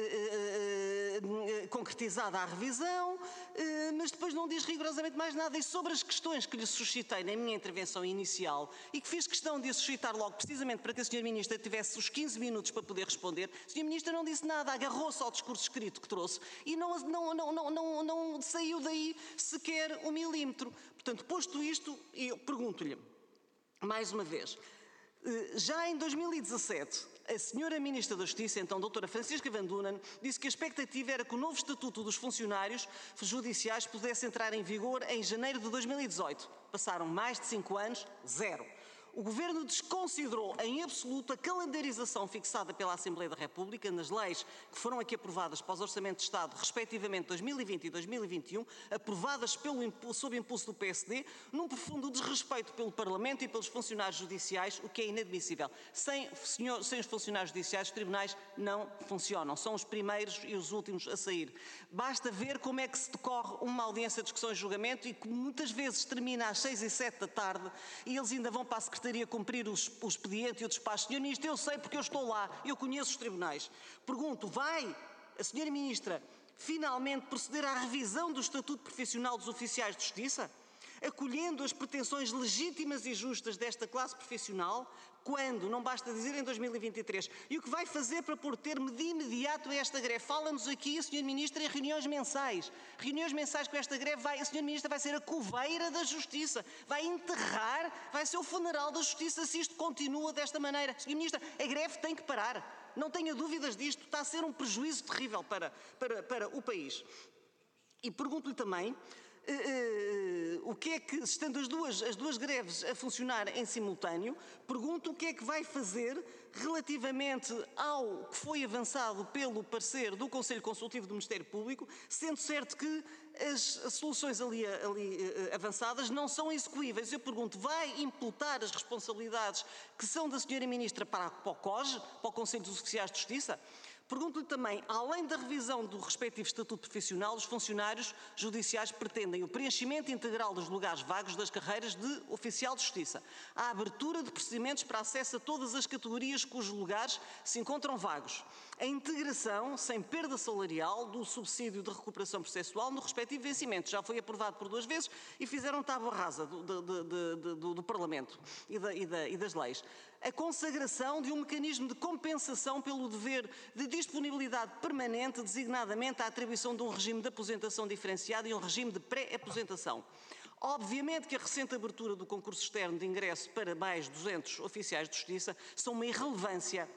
eh, eh, concretizada a revisão, eh, mas depois não diz rigorosamente mais nada. E sobre as questões que lhe suscitei na minha intervenção inicial e que fiz questão de a suscitar logo, precisamente para que a senhora Ministra tivesse os quinze minutos para poder responder, a senhora Ministra não disse nada, agarrou-se ao discurso escrito que trouxe e não, não, não, não, não, não saiu daí sequer um milímetro. Portanto, posto isto, eu pergunto-lhe, mais uma vez, já em dois mil e dezassete, a senhora Ministra da Justiça, então doutora Francisca Van Dunen, disse que a expectativa era que o novo Estatuto dos Funcionários Judiciais pudesse entrar em vigor em janeiro de dois mil e dezoito. Passaram mais de cinco anos, zero. O Governo desconsiderou em absoluto a calendarização fixada pela Assembleia da República nas leis que foram aqui aprovadas para os Orçamentos de Estado, respectivamente dois mil e vinte e dois mil e vinte e um, aprovadas pelo, sob impulso do P S D, num profundo desrespeito pelo Parlamento e pelos funcionários judiciais, o que é inadmissível. Sem, senhor, sem os funcionários judiciais, os tribunais não funcionam. São os primeiros e os últimos a sair. Basta ver como é que se decorre uma audiência de discussão e julgamento e que muitas vezes termina às seis e sete da tarde e eles ainda vão para a Secretaria a cumprir o expediente e o despacho. senhor Ministro, eu sei porque eu estou lá, eu conheço os tribunais. Pergunto, vai a senhora Ministra finalmente proceder à revisão do Estatuto Profissional dos Oficiais de Justiça, acolhendo as pretensões legítimas e justas desta classe profissional? Quando? Não basta dizer em dois mil e vinte e três. E o que vai fazer para pôr termo de imediato a esta greve? Fala-nos aqui a senhora Ministra em reuniões mensais. Reuniões mensais com esta greve, vai, a senhora Ministra vai ser a coveira da Justiça. Vai enterrar, vai ser o funeral da Justiça se isto continua desta maneira. senhora Ministra, a greve tem que parar. Não tenha dúvidas disto. Está a ser um prejuízo terrível para, para, para o país. E pergunto-lhe também, Uh, uh, o que é que, estando as duas, as duas greves a funcionar em simultâneo, pergunto o que é que vai fazer relativamente ao que foi avançado pelo parecer do Conselho Consultivo do Ministério Público, sendo certo que as, as soluções ali, ali uh, avançadas não são execuíveis. Eu pergunto, vai imputar as responsabilidades que são da senhora Ministra para, para o C O J, para o Conselho dos Oficiais de Justiça? Pergunto-lhe também, além da revisão do respectivo Estatuto Profissional, os funcionários judiciais pretendem o preenchimento integral dos lugares vagos das carreiras de oficial de justiça, a abertura de procedimentos para acesso a todas as categorias cujos lugares se encontram vagos, a integração, sem perda salarial, do subsídio de recuperação processual no respectivo vencimento. Já foi aprovado por duas vezes e fizeram tábua rasa do, do, do, do, do Parlamento e, da, e, da, e das leis. A consagração de um mecanismo de compensação pelo dever de disponibilidade permanente, designadamente a atribuição de um regime de aposentação diferenciado e um regime de pré-aposentação. Obviamente que a recente abertura do concurso externo de ingresso para mais de duzentos oficiais de justiça são uma irrelevância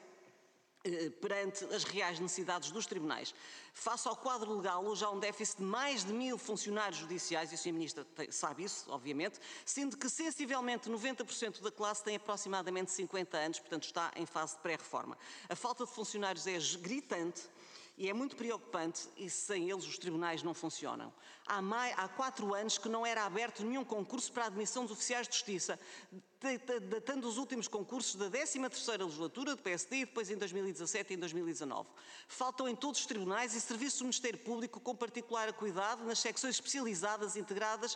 perante as reais necessidades dos tribunais. Face ao quadro legal, hoje há um déficit de mais de mil funcionários judiciais, e a senhora Ministra sabe isso, obviamente, sendo que sensivelmente noventa por cento da classe tem aproximadamente cinquenta anos, portanto está em fase de pré-reforma. A falta de funcionários é gritante e é muito preocupante e sem eles os tribunais não funcionam. Há, mais, há quatro anos que não era aberto nenhum concurso para a admissão dos oficiais de justiça, datando os últimos concursos da décima terceira legislatura do P S D e depois em dois mil e dezassete e em dois mil e dezanove. Faltam em todos os tribunais e serviços do Ministério Público com particular cuidado nas secções especializadas integradas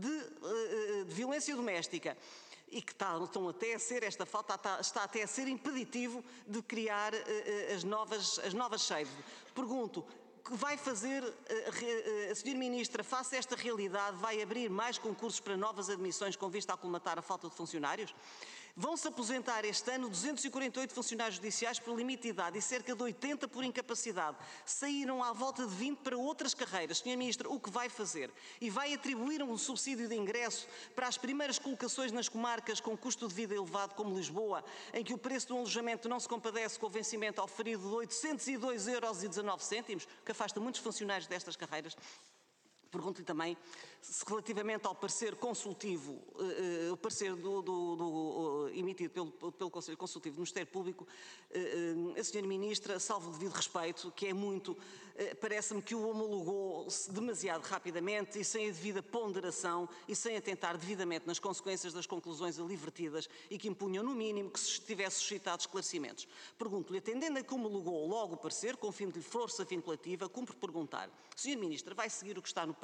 de, de violência doméstica. E que está, estão até a ser, esta falta está, está até a ser impeditivo de criar uh, as novas, as novas SHAVE. Pergunto, que vai fazer uh, uh, a senhora Ministra face a esta realidade? Vai abrir mais concursos para novas admissões com vista a colmatar a falta de funcionários? Vão-se aposentar este ano duzentos e quarenta e oito funcionários judiciais por limite de idade e cerca de oitenta por incapacidade. Saíram à volta de vinte para outras carreiras. senhora Ministra, o que vai fazer? E vai atribuir um subsídio de ingresso para as primeiras colocações nas comarcas com custo de vida elevado, como Lisboa, em que o preço de um alojamento não se compadece com o vencimento oferido de oitocentos e dois euros e dezanove cêntimos, que afasta muitos funcionários destas carreiras? Pergunto-lhe também se relativamente ao parecer consultivo, uh, o parecer do, do, do, uh, emitido pelo, pelo Conselho Consultivo do Ministério Público, uh, uh, a senhora Ministra, salvo o devido respeito, que é muito, uh, parece-me que o homologou demasiado rapidamente e sem a devida ponderação e sem atentar devidamente nas consequências das conclusões ali vertidas e que impunham, no mínimo, que se tivesse suscitado esclarecimentos. Pergunto-lhe, atendendo a que homologou logo o parecer, com fim de força vinculativa, cumpre perguntar, senhora Ministra, vai seguir o que está no parecer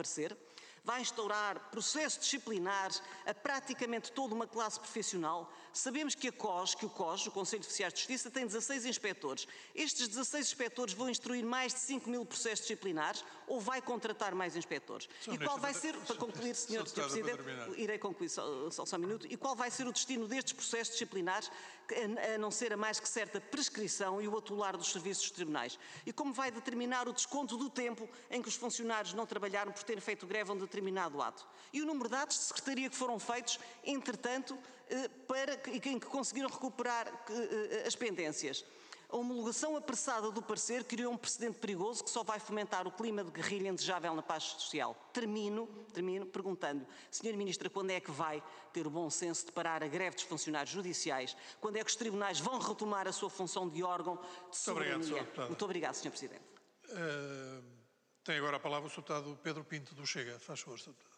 parecer. Vai instaurar processos disciplinares a praticamente toda uma classe profissional. Sabemos que a C O S, que o C O S, o Conselho de Oficiais de Justiça, tem dezasseis inspectores. Estes dezasseis inspectores vão instruir mais de cinco mil processos disciplinares ou vai contratar mais inspectores? E qual vai ser, para concluir, senhor Presidente, irei concluir só, só, só um minuto, e qual vai ser o destino destes processos disciplinares, a não ser a mais que certa prescrição e o atular dos serviços dos tribunais? E como vai determinar o desconto do tempo em que os funcionários não trabalharam por terem feito greve a um determinado ato? E o número de atos de secretaria que foram feitos, entretanto, para, em que conseguiram recuperar as pendências? A homologação apressada do parecer criou um precedente perigoso que só vai fomentar o clima de guerrilha indesejável na paz social. Termino, termino perguntando, senhora Ministra, quando é que vai ter o bom senso de parar a greve dos funcionários judiciais? Quando é que os tribunais vão retomar a sua função de órgão de soberania? Muito obrigado, Muito obrigado senhor Presidente. Uh, tem agora a palavra o senhor Deputado Pedro Pinto do Chega. Faz favor, senhor Deputado.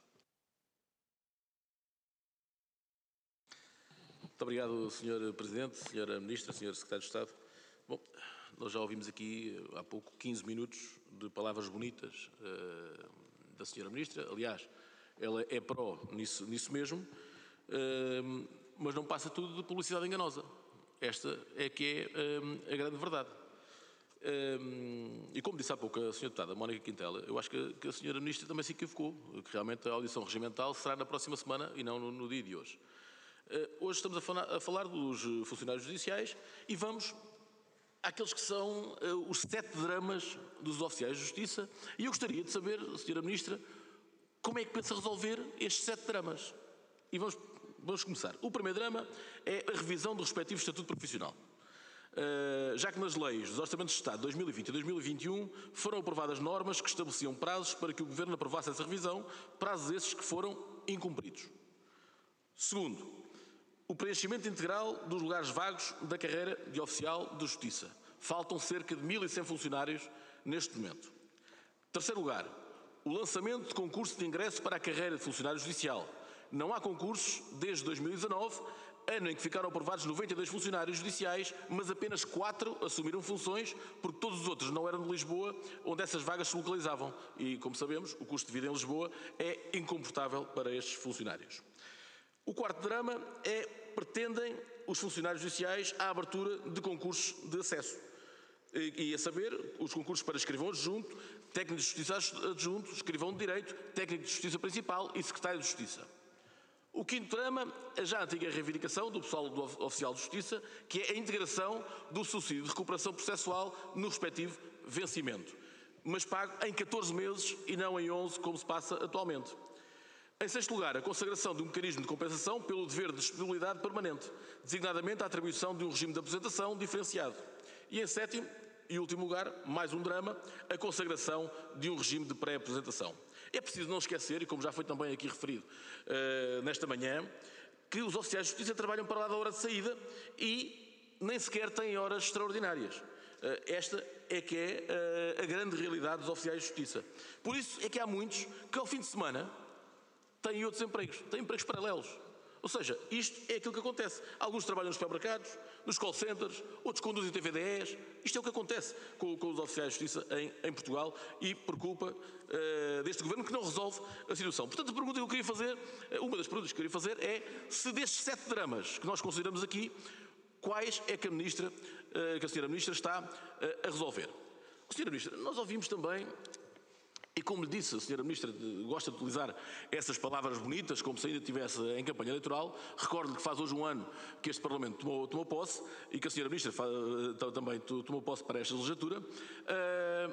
Muito obrigado, senhor Presidente, senhora Ministra, senhor Secretário de Estado. Bom, nós já ouvimos aqui há pouco quinze minutos de palavras bonitas uh, da senhora Ministra. Aliás, ela é pró nisso, nisso mesmo, uh, mas não passa tudo de publicidade enganosa. Esta é que é uh, a grande verdade. Uh, e como disse há pouco a senhora deputada Mónica Quintela, eu acho que, que a senhora Ministra também se equivocou, que realmente a audição regimental será na próxima semana e não no, no dia de hoje. Uh, hoje estamos a falar, a falar dos funcionários judiciais e vamos àqueles que são uh, os sete dramas dos oficiais de justiça, e eu gostaria de saber, senhora Ministra, como é que pensa resolver estes sete dramas. E vamos, vamos começar. O primeiro drama é a revisão do respectivo Estatuto Profissional. Uh, já que nas leis dos Orçamentos de Estado de dois mil e vinte e dois mil e vinte e um foram aprovadas normas que estabeleciam prazos para que o Governo aprovasse essa revisão, prazos esses que foram incumpridos. Segundo, o preenchimento integral dos lugares vagos da carreira de oficial de justiça. Faltam cerca de mil e cem funcionários neste momento. Terceiro lugar, o lançamento de concurso de ingresso para a carreira de funcionário judicial. Não há concursos desde dois mil e dezanove, ano em que ficaram aprovados noventa e dois funcionários judiciais, mas apenas quatro assumiram funções, porque todos os outros não eram de Lisboa, onde essas vagas se localizavam. E, como sabemos, o custo de vida em Lisboa é incomportável para estes funcionários. O quarto drama é, pretendem os funcionários judiciais a abertura de concursos de acesso. E, e a saber, os concursos para escrivão adjunto, técnico de justiça adjunto, escrivão de direito, técnico de justiça principal e secretário de justiça. O quinto drama é já a antiga reivindicação do pessoal do oficial de justiça, que é a integração do subsídio de recuperação processual no respectivo vencimento, mas pago em catorze meses e não em onze, como se passa atualmente. Em sexto lugar, a consagração de um mecanismo de compensação pelo dever de disponibilidade permanente, designadamente a atribuição de um regime de aposentação diferenciado. E em sétimo e último lugar, mais um drama, a consagração de um regime de pré-aposentação. É preciso não esquecer, e como já foi também aqui referido uh, nesta manhã, que os oficiais de justiça trabalham para lá da hora de saída e nem sequer têm horas extraordinárias. Uh, esta é que é uh, a grande realidade dos oficiais de justiça. Por isso é que há muitos que ao fim de semana têm outros empregos, têm empregos paralelos. Ou seja, isto é aquilo que acontece. Alguns trabalham nos supermercados, nos call centers, outros conduzem T V D Es. Isto é o que acontece com, com os oficiais de justiça em, em Portugal e por culpa uh, deste governo que não resolve a situação. Portanto, a pergunta que eu queria fazer, uma das perguntas que eu queria fazer é se destes sete dramas que nós consideramos aqui, quais é que a, ministra, uh, que a senhora Ministra está uh, a resolver. senhora Ministra, nós ouvimos também... E como lhe disse, a senhora Ministra gosta de utilizar essas palavras bonitas, como se ainda estivesse em campanha eleitoral. Recordo-lhe que faz hoje um ano que este Parlamento tomou, tomou posse e que a senhora Ministra faz, também tomou posse para esta legislatura. Uh,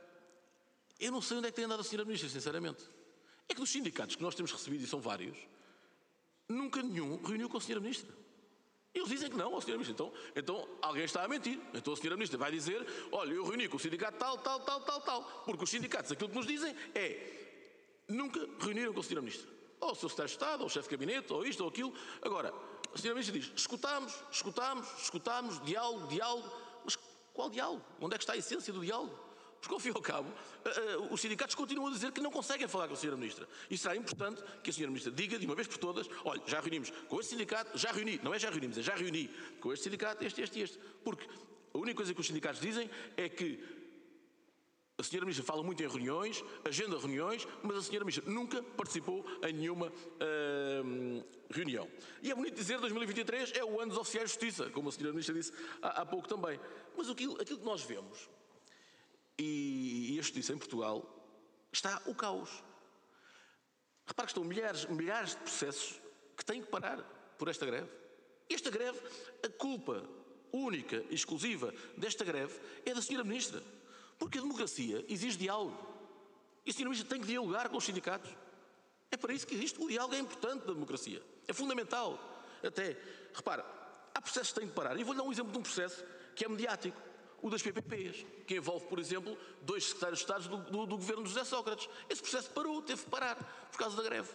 eu não sei onde é que tem andado a senhora Ministra, sinceramente. É que dos sindicatos que nós temos recebido, e são vários, nunca nenhum reuniu com a senhora Ministra. Eles dizem que não, ó senhora Ministra. Então, então alguém está a mentir. Então a senhora Ministra vai dizer, olha, eu reuni com o sindicato tal, tal, tal, tal, tal. Porque os sindicatos, aquilo que nos dizem é, nunca reuniram com a senhora Ministra. Ou o seu secretário de Estado, ou o chefe de gabinete, ou isto, ou aquilo. Agora, a senhora Ministra diz, escutámos, escutámos, escutámos, diálogo, diálogo. Mas qual diálogo? Onde é que está a essência do diálogo? Porque, ao fim e ao cabo, uh, uh, os sindicatos continuam a dizer que não conseguem falar com a senhora Ministra. E será importante que a senhora Ministra diga, de uma vez por todas, olha, já reunimos com este sindicato, já reuni, não é já reunimos, é já reuni com este sindicato, este, este e este. Porque a única coisa que os sindicatos dizem é que a senhora Ministra fala muito em reuniões, agenda reuniões, mas a senhora Ministra nunca participou em nenhuma uh, reunião. E é bonito dizer que dois mil e vinte e três é o ano dos oficiais de justiça, como a senhora Ministra disse há, há pouco também. Mas aquilo, aquilo que nós vemos, e, e a justiça em Portugal, está o caos. Repare que estão milhares, milhares de processos que têm que parar por esta greve. Esta greve, a culpa única e exclusiva desta greve é da senhora Ministra. Porque a democracia exige diálogo. E a senhora Ministra tem que dialogar com os sindicatos. É para isso que existe. O diálogo é importante da democracia. É fundamental. Até, repara, há processos que têm que parar. E vou-lhe dar um exemplo de um processo que é mediático. O das P P Ps, que envolve, por exemplo, dois secretários de Estado do, do, do governo de José Sócrates. Esse processo parou, teve que parar, por causa da greve.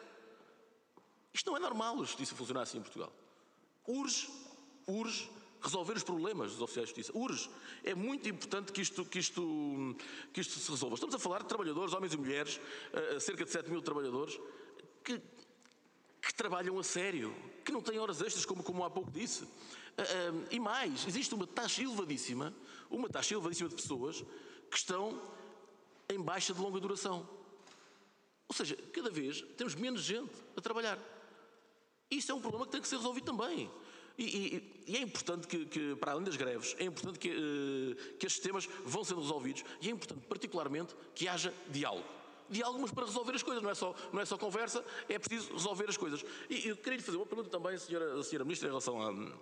Isto não é normal, a justiça funcionar assim em Portugal. Urge, urge resolver os problemas dos oficiais de justiça. Urge. É muito importante que isto, que isto, que isto se resolva. Estamos a falar de trabalhadores, homens e mulheres, cerca de sete mil trabalhadores, que, que trabalham a sério, que não têm horas extras, como, como há pouco disse. E mais, existe uma taxa elevadíssima, uma taxa elevadíssima de pessoas que estão em baixa de longa duração. Ou seja, cada vez temos menos gente a trabalhar. Isso é um problema que tem que ser resolvido também. E, e, e é importante que, que, para além das greves, é importante que, uh, que estes temas vão sendo resolvidos e é importante, particularmente, que haja diálogo. Diálogo, mas para resolver as coisas, não é só, não é só conversa, é preciso resolver as coisas. E eu queria lhe fazer uma pergunta também, senhora, senhora Ministra, em relação a,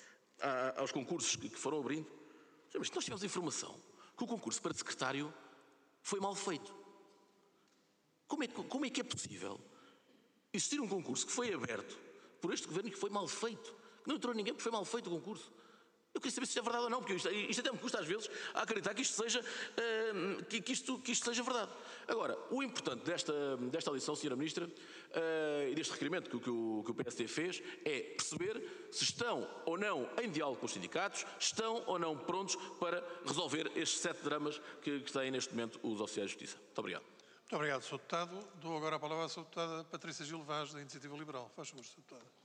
a, aos concursos que, que foram abrindo. Mas nós tivemos informação que o concurso para secretário foi mal feito. Como é, como é que é possível existir um concurso que foi aberto por este governo e que foi mal feito? Que não entrou ninguém porque foi mal feito o concurso. Eu queria saber se isto é verdade ou não, porque isto, isto até me custa às vezes a acreditar que isto seja, uh, que, que, isto, que isto seja verdade. Agora, o importante desta, desta audição, senhora Ministra, uh, e deste requerimento que, que, o, que o P S D fez, é perceber se estão ou não em diálogo com os sindicatos, estão ou não prontos para resolver estes sete dramas que, que têm neste momento os oficiais de justiça. Muito obrigado. Muito obrigado, senhor Deputado. Dou agora a palavra à senhora Deputada Patrícia Gil Vaz, da Iniciativa Liberal. Faz favor, senhora Deputada.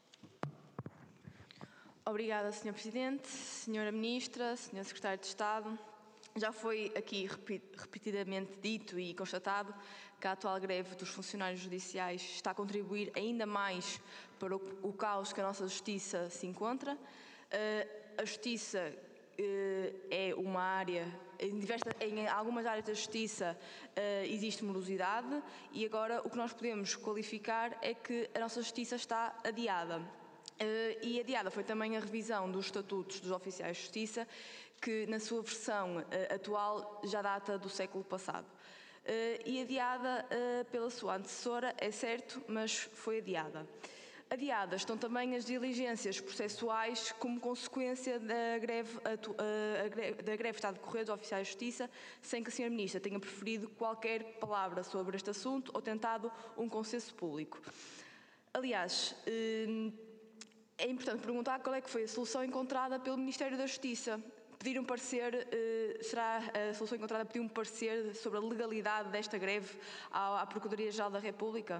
Obrigada, senhor Presidente, senhora Ministra, senhor Secretário de Estado. Já foi aqui repetidamente dito e constatado que a atual greve dos funcionários judiciais está a contribuir ainda mais para o, o caos que a nossa Justiça se encontra. Uh, a Justiça uh, é uma área, em, diversas, em algumas áreas da Justiça uh, existe morosidade e agora o que nós podemos qualificar é que a nossa Justiça está adiada. Uh, e adiada foi também a revisão dos estatutos dos oficiais de justiça, que na sua versão uh, atual já data do século passado. Uh, e adiada uh, pela sua antecessora, é certo, mas foi adiada. Adiadas estão também as diligências processuais como consequência da greve, atu, uh, a greve, da greve que está a decorrer dos oficiais de justiça, sem que a senhora Ministra tenha preferido qualquer palavra sobre este assunto ou tentado um consenso público. Aliás, uh, é importante perguntar qual é que foi a solução encontrada pelo Ministério da Justiça. Pedir um parecer, eh, será a solução encontrada pedir um parecer sobre a legalidade desta greve à, à Procuradoria-Geral da República?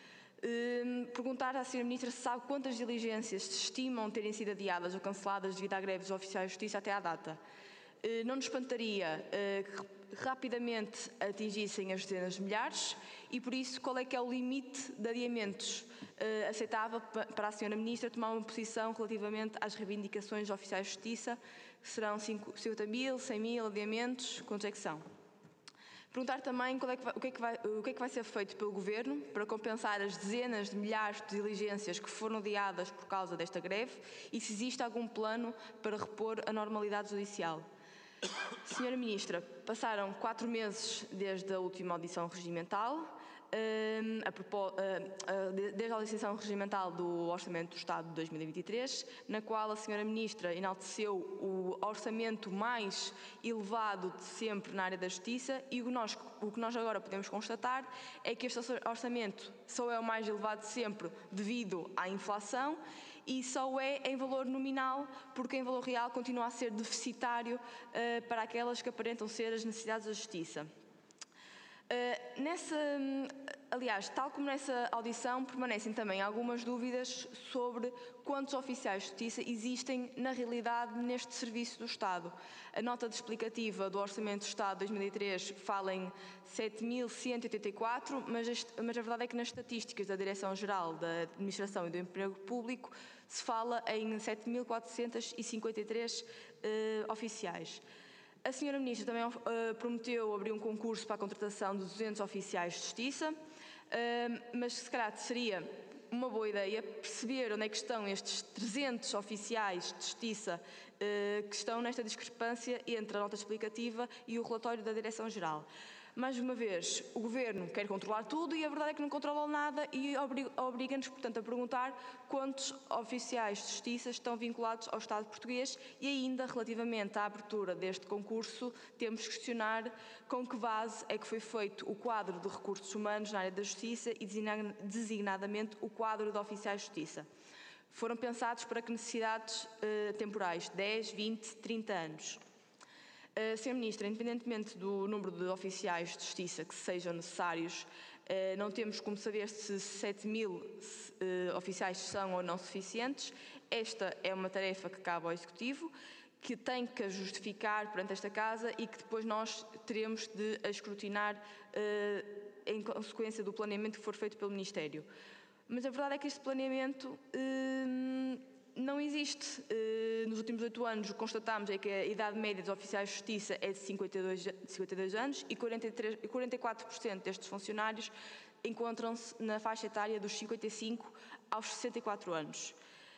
Eh, perguntar à senhora Ministra se sabe quantas diligências se estimam terem sido adiadas ou canceladas devido à greve dos oficiais de justiça até à data. Eh, não nos espantaria eh, que rapidamente atingissem as dezenas de milhares e, por isso, qual é que é o limite de adiamentos uh, aceitável para a senhora Ministra tomar uma posição relativamente às reivindicações dos oficiais de justiça, que serão cinquenta mil, cem mil adiamentos, quantos é que são? Perguntar também qual é que vai, o, que é que vai, o que é que vai ser feito pelo Governo para compensar as dezenas de milhares de diligências que foram adiadas por causa desta greve e se existe algum plano para repor a normalidade judicial. Senhora Ministra, passaram quatro meses desde a última audição regimental, desde a audição regimental do Orçamento do Estado de dois mil e vinte e três, na qual a senhora Ministra enalteceu o orçamento mais elevado de sempre na área da Justiça e o que nós, o que nós agora podemos constatar é que este orçamento só é o mais elevado de sempre devido à inflação e só é em valor nominal, porque em valor real continua a ser deficitário uh, para aquelas que aparentam ser as necessidades da justiça. Uh, nessa, aliás, tal como nessa audição, permanecem também algumas dúvidas sobre quantos oficiais de justiça existem na realidade neste serviço do Estado. A nota explicativa do Orçamento do Estado de dois mil e três fala em sete mil cento e oitenta e quatro, mas, este, mas a verdade é que nas estatísticas da Direção-Geral da Administração e do Emprego Público se fala em sete mil quatrocentos e cinquenta e três uh, oficiais. A senhora Ministra também uh, prometeu abrir um concurso para a contratação de duzentos oficiais de justiça, uh, mas se calhar seria uma boa ideia perceber onde é que estão estes trezentos oficiais de justiça uh, que estão nesta discrepância entre a nota explicativa e o relatório da Direção-Geral. Mais uma vez, o Governo quer controlar tudo e a verdade é que não controla nada e obriga-nos, portanto, a perguntar quantos oficiais de justiça estão vinculados ao Estado português e ainda, relativamente à abertura deste concurso, temos que questionar com que base é que foi feito o quadro de recursos humanos na área da justiça e designadamente o quadro de oficiais de justiça. Foram pensados para que necessidades eh, temporais, dez, vinte, trinta anos. Uh, senhora Ministra, independentemente do número de oficiais de justiça que sejam necessários, uh, não temos como saber se sete mil uh, oficiais são ou não suficientes. Esta é uma tarefa que cabe ao Executivo, que tem que justificar perante esta Casa e que depois nós teremos de escrutinar uh, em consequência do planeamento que for feito pelo Ministério. Mas a verdade é que este planeamento uh, não existe. Nos últimos oito anos, o que constatamos é que a idade média dos oficiais de justiça é de cinquenta e dois anos e quarenta e três, quarenta e quatro por cento destes funcionários encontram-se na faixa etária dos cinquenta e cinco aos sessenta e quatro anos.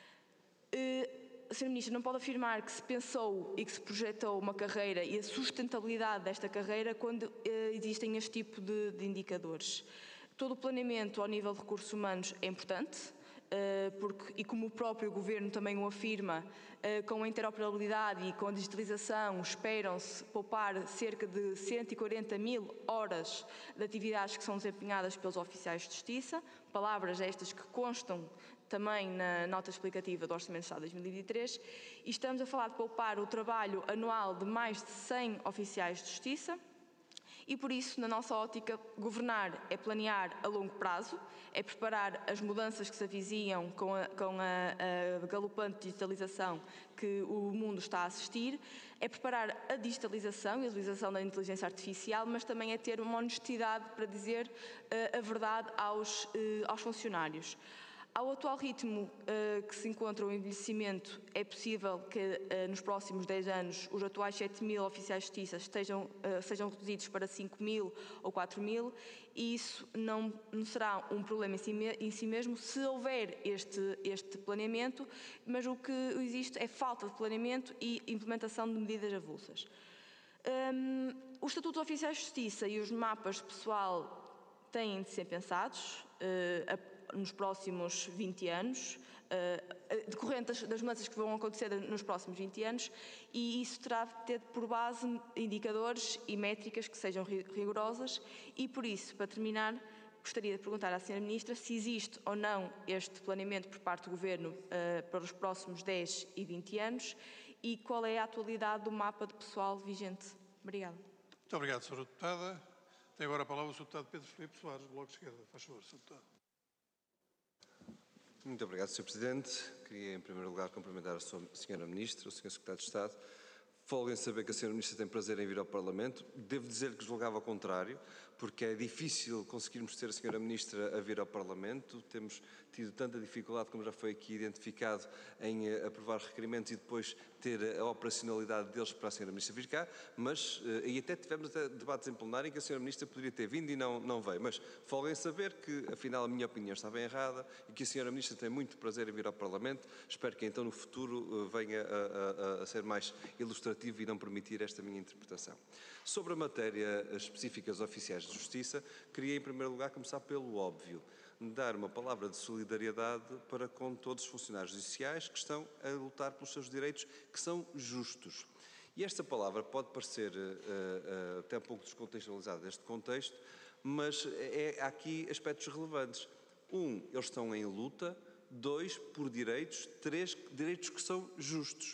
A senhora Ministra não pode afirmar que se pensou e que se projetou uma carreira e a sustentabilidade desta carreira quando existem este tipo de, de indicadores. Todo o planeamento ao nível de recursos humanos é importante, porque, e como o próprio Governo também o afirma, com a interoperabilidade e com a digitalização esperam-se poupar cerca de cento e quarenta mil horas de atividades que são desempenhadas pelos oficiais de justiça, palavras estas que constam também na nota explicativa do Orçamento do Estado de dois mil e vinte e três, e estamos a falar de poupar o trabalho anual de mais de cem oficiais de justiça. E por isso, na nossa ótica, governar é planear a longo prazo, é preparar as mudanças que se avizinham com a, com a, a galopante digitalização que o mundo está a assistir, é preparar a digitalização e a utilização da inteligência artificial, mas também é ter uma honestidade para dizer uh, a verdade aos, uh, aos funcionários. Ao atual ritmo uh, que se encontra o envelhecimento, é possível que uh, nos próximos dez anos os atuais sete mil oficiais de justiça estejam, uh, sejam reduzidos para cinco mil ou quatro mil e isso não, não será um problema em si, em si mesmo se houver este, este planeamento, mas o que existe é falta de planeamento e implementação de medidas avulsas. Um, o Estatuto dos Oficiais de Justiça e os mapas de pessoal têm de ser pensados uh, a, nos próximos vinte anos, uh, decorrentes das mudanças que vão acontecer nos próximos vinte anos, e isso terá de ter por base indicadores e métricas que sejam rigorosas e, por isso, para terminar, gostaria de perguntar à senhora Ministra se existe ou não este planeamento por parte do Governo uh, para os próximos dez e vinte anos e qual é a atualidade do mapa de pessoal vigente. Obrigada. Muito obrigado, senhora Deputada. Tem agora a palavra o senhor Deputado Pedro Filipe Soares, do Bloco de Esquerda. Faz favor, senhor Deputado. Muito obrigado, senhor Presidente. Queria, em primeiro lugar, cumprimentar a senhora Ministra, o senhor Secretário de Estado. Folgo em saber que a senhora Ministra tem prazer em vir ao Parlamento. Devo dizer que julgava ao contrário, porque é difícil conseguirmos ter a senhora Ministra a vir ao Parlamento. Temos tido tanta dificuldade, como já foi aqui identificado, em uh, aprovar requerimentos e depois ter a operacionalidade deles para a senhora Ministra vir cá, mas, uh, e até tivemos até debates em plenário em que a senhora Ministra poderia ter vindo e não, não veio. Mas folgo em saber que, afinal, a minha opinião estava errada e que a senhora Ministra tem muito prazer em vir ao Parlamento. Espero que, então, no futuro, uh, venha a, a, a ser mais ilustrativo e não permitir esta minha interpretação. Sobre a matéria específica dos oficiais de justiça, queria, em primeiro lugar, começar pelo óbvio. Dar uma palavra de solidariedade para com todos os funcionários judiciais que estão a lutar pelos seus direitos, que são justos. E esta palavra pode parecer uh, uh, até um pouco descontextualizada deste contexto, mas é, há aqui aspectos relevantes. Um, eles estão em luta. Dois, por direitos. Três, direitos que são justos.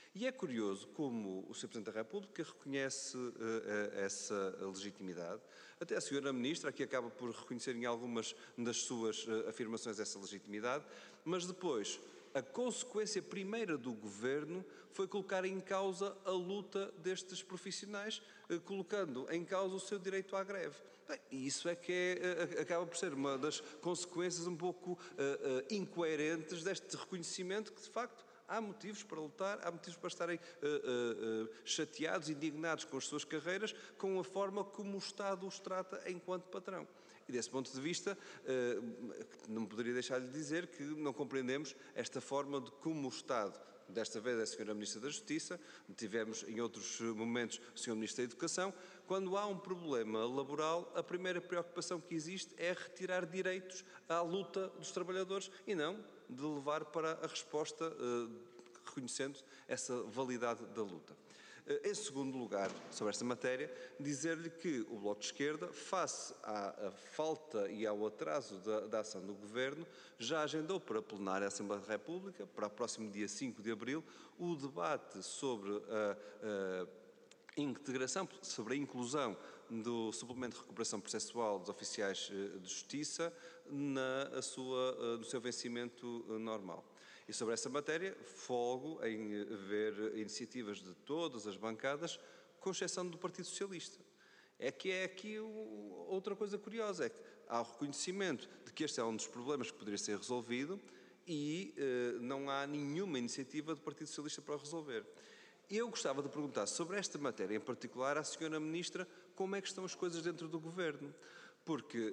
E é curioso como o senhor Presidente da República reconhece uh, uh, essa legitimidade. Até a senhora Ministra, que acaba por reconhecer em algumas das suas uh, afirmações essa legitimidade, mas depois a consequência primeira do Governo foi colocar em causa a luta destes profissionais, uh, colocando em causa o seu direito à greve. Bem, isso é que é, uh, acaba por ser uma das consequências um pouco uh, uh, incoerentes deste reconhecimento que, de facto, há motivos para lutar, há motivos para estarem uh, uh, uh, chateados, indignados com as suas carreiras, com a forma como o Estado os trata enquanto patrão. E desse ponto de vista, uh, não poderia deixar de dizer que não compreendemos esta forma de como o Estado, desta vez é a senhora Ministra da Justiça, tivemos em outros momentos o senhor Ministro da Educação, quando há um problema laboral, a primeira preocupação que existe é retirar direitos à luta dos trabalhadores e não de levar para a resposta, eh, reconhecendo essa validade da luta. Eh, em segundo lugar, sobre esta matéria, dizer-lhe que o Bloco de Esquerda, face à, à falta e ao atraso da, da ação do Governo, já agendou para a plenária da Assembleia da República, para o próximo dia cinco de abril, o debate sobre a, a integração, sobre a inclusão do suplemento de recuperação processual dos oficiais de justiça na sua, no seu vencimento normal. E sobre essa matéria, folgo em ver iniciativas de todas as bancadas, com exceção do Partido Socialista. É que é aqui outra coisa curiosa, é que há o reconhecimento de que este é um dos problemas que poderia ser resolvido e eh, não há nenhuma iniciativa do Partido Socialista para o resolver. Eu gostava de perguntar sobre esta matéria em particular à senhora Ministra como é que estão as coisas dentro do Governo, porque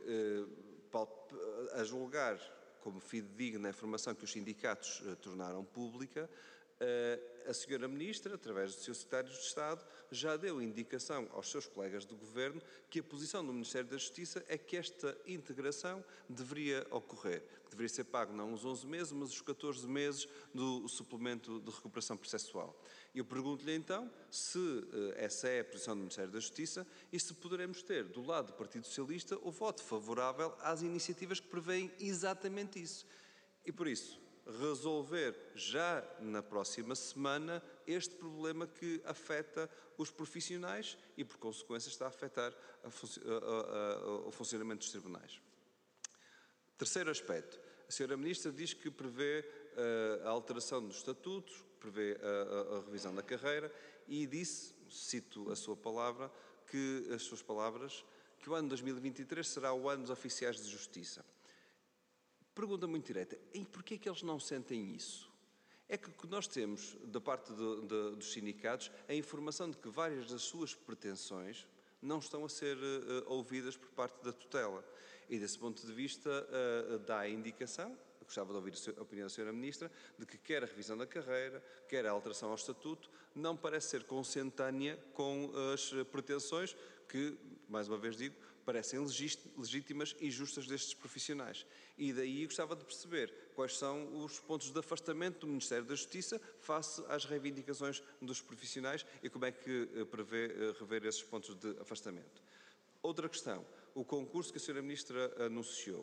eh, a julgar como fidedigna a informação que os sindicatos eh, tornaram pública, eh, a senhora Ministra, através do seu Secretário de Estado, já deu indicação aos seus colegas do Governo que a posição do Ministério da Justiça é que esta integração deveria ocorrer, que deveria ser pago não os onze meses, mas os catorze meses do suplemento de recuperação processual. Eu pergunto-lhe então se uh, essa é a posição do Ministério da Justiça e se poderemos ter, do lado do Partido Socialista, o voto favorável às iniciativas que prevêem exatamente isso. E por isso, resolver já na próxima semana este problema que afeta os profissionais e, por consequência, está a afetar a funci- a, a, a, o funcionamento dos tribunais. Terceiro aspecto. A senhora Ministra diz que prevê uh, a alteração dos estatutos, prevê a, a, a revisão da carreira e disse, cito a sua palavra, que as suas palavras, que o ano dois mil e vinte e três será o ano dos oficiais de justiça. Pergunta muito direta, e porquê é que eles não sentem isso? É que nós temos, da parte de, de, dos sindicatos, a informação de que várias das suas pretensões não estão a ser uh, ouvidas por parte da tutela. E desse ponto de vista uh, dá a indicação, eu gostava de ouvir a opinião da senhora Ministra, de que quer a revisão da carreira, quer a alteração ao estatuto, não parece ser consentânea com as pretensões que, mais uma vez digo, parecem legítimas e justas destes profissionais. E daí gostava de perceber quais são os pontos de afastamento do Ministério da Justiça face às reivindicações dos profissionais e como é que prevê rever esses pontos de afastamento. Outra questão, o concurso que a senhora Ministra anunciou,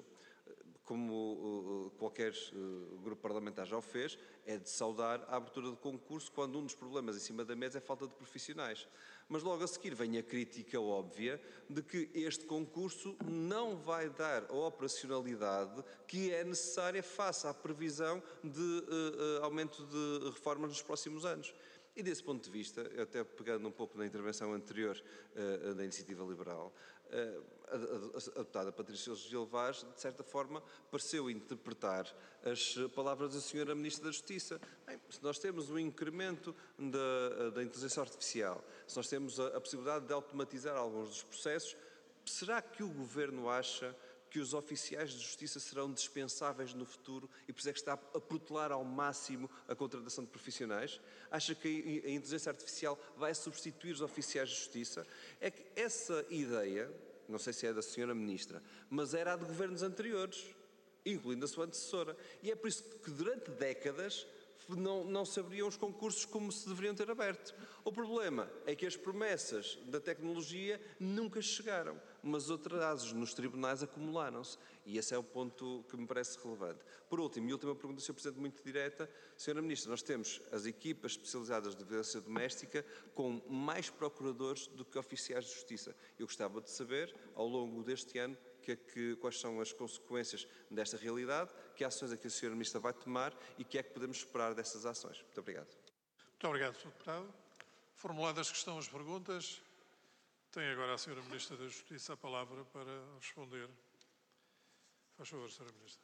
como qualquer grupo parlamentar já o fez, é de saudar a abertura do concurso quando um dos problemas em cima da mesa é a falta de profissionais. Mas logo a seguir vem a crítica óbvia de que este concurso não vai dar a operacionalidade que é necessária face à previsão de uh, uh, aumento de reformas nos próximos anos. E desse ponto de vista, até pegando um pouco na intervenção anterior uh, da Iniciativa Liberal, uh, a, a, a deputada Patrícia Gil Vaz, de certa forma, pareceu interpretar as palavras da senhora Ministra da Justiça. Bem, se nós temos um incremento da, da inteligência artificial, se nós temos a, a possibilidade de automatizar alguns dos processos, será que o Governo acha que os oficiais de justiça serão dispensáveis no futuro e por isso é que está a protelar ao máximo a contratação de profissionais? Acha que a inteligência artificial vai substituir os oficiais de justiça? É que essa ideia, não sei se é da senhora Ministra, mas era a de governos anteriores, incluindo a sua antecessora. E é por isso que durante décadas não, não se abriam os concursos como se deveriam ter aberto. O problema é que as promessas da tecnologia nunca chegaram, mas os atrasos nos tribunais acumularam-se. E esse é o ponto que me parece relevante. Por último, e última pergunta, senhor Presidente, muito direta. senhora Ministra, nós temos as equipas especializadas de violência doméstica com mais procuradores do que oficiais de justiça. Eu gostava de saber, ao longo deste ano, que é que, quais são as consequências desta realidade, que ações é que a senhora Ministra vai tomar e que é que podemos esperar dessas ações. Muito obrigado. Muito obrigado, senhor Deputado. Formuladas que estão as perguntas, tem agora a senhora Ministra da Justiça a palavra para responder. Faz favor, senhora Ministra.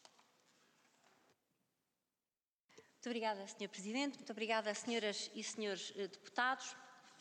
Muito obrigada, senhor Presidente. Muito obrigada, senhoras e senhores deputados.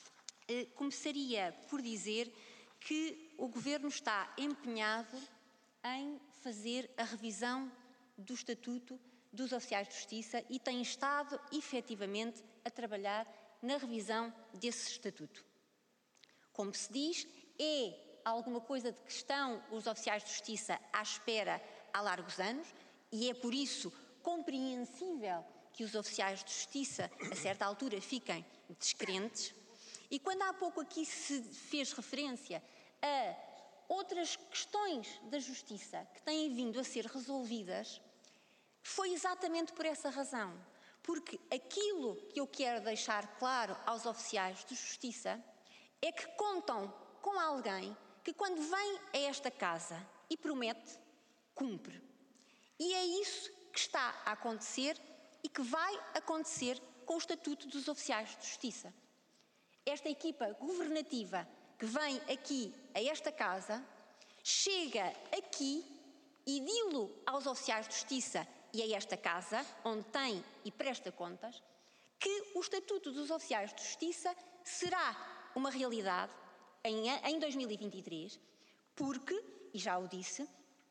Começaria por dizer que o Governo está empenhado em fazer a revisão do Estatuto dos Oficiais de Justiça e tem estado, efetivamente, a trabalhar na revisão desse Estatuto. Como se diz, é alguma coisa de que estão os oficiais de justiça à espera há largos anos e é por isso compreensível que os oficiais de justiça, a certa altura, fiquem descrentes. E quando há pouco aqui se fez referência a outras questões da justiça que têm vindo a ser resolvidas, foi exatamente por essa razão. Porque aquilo que eu quero deixar claro aos oficiais de justiça é que contam com alguém que, quando vem a esta casa e promete, cumpre. E é isso que está a acontecer e que vai acontecer com o Estatuto dos Oficiais de Justiça. Esta equipa governativa que vem aqui a esta casa, chega aqui e dilo aos oficiais de justiça e a esta casa, onde tem e presta contas, que o Estatuto dos Oficiais de Justiça será uma realidade em, em dois mil e vinte e três, porque, e já o disse,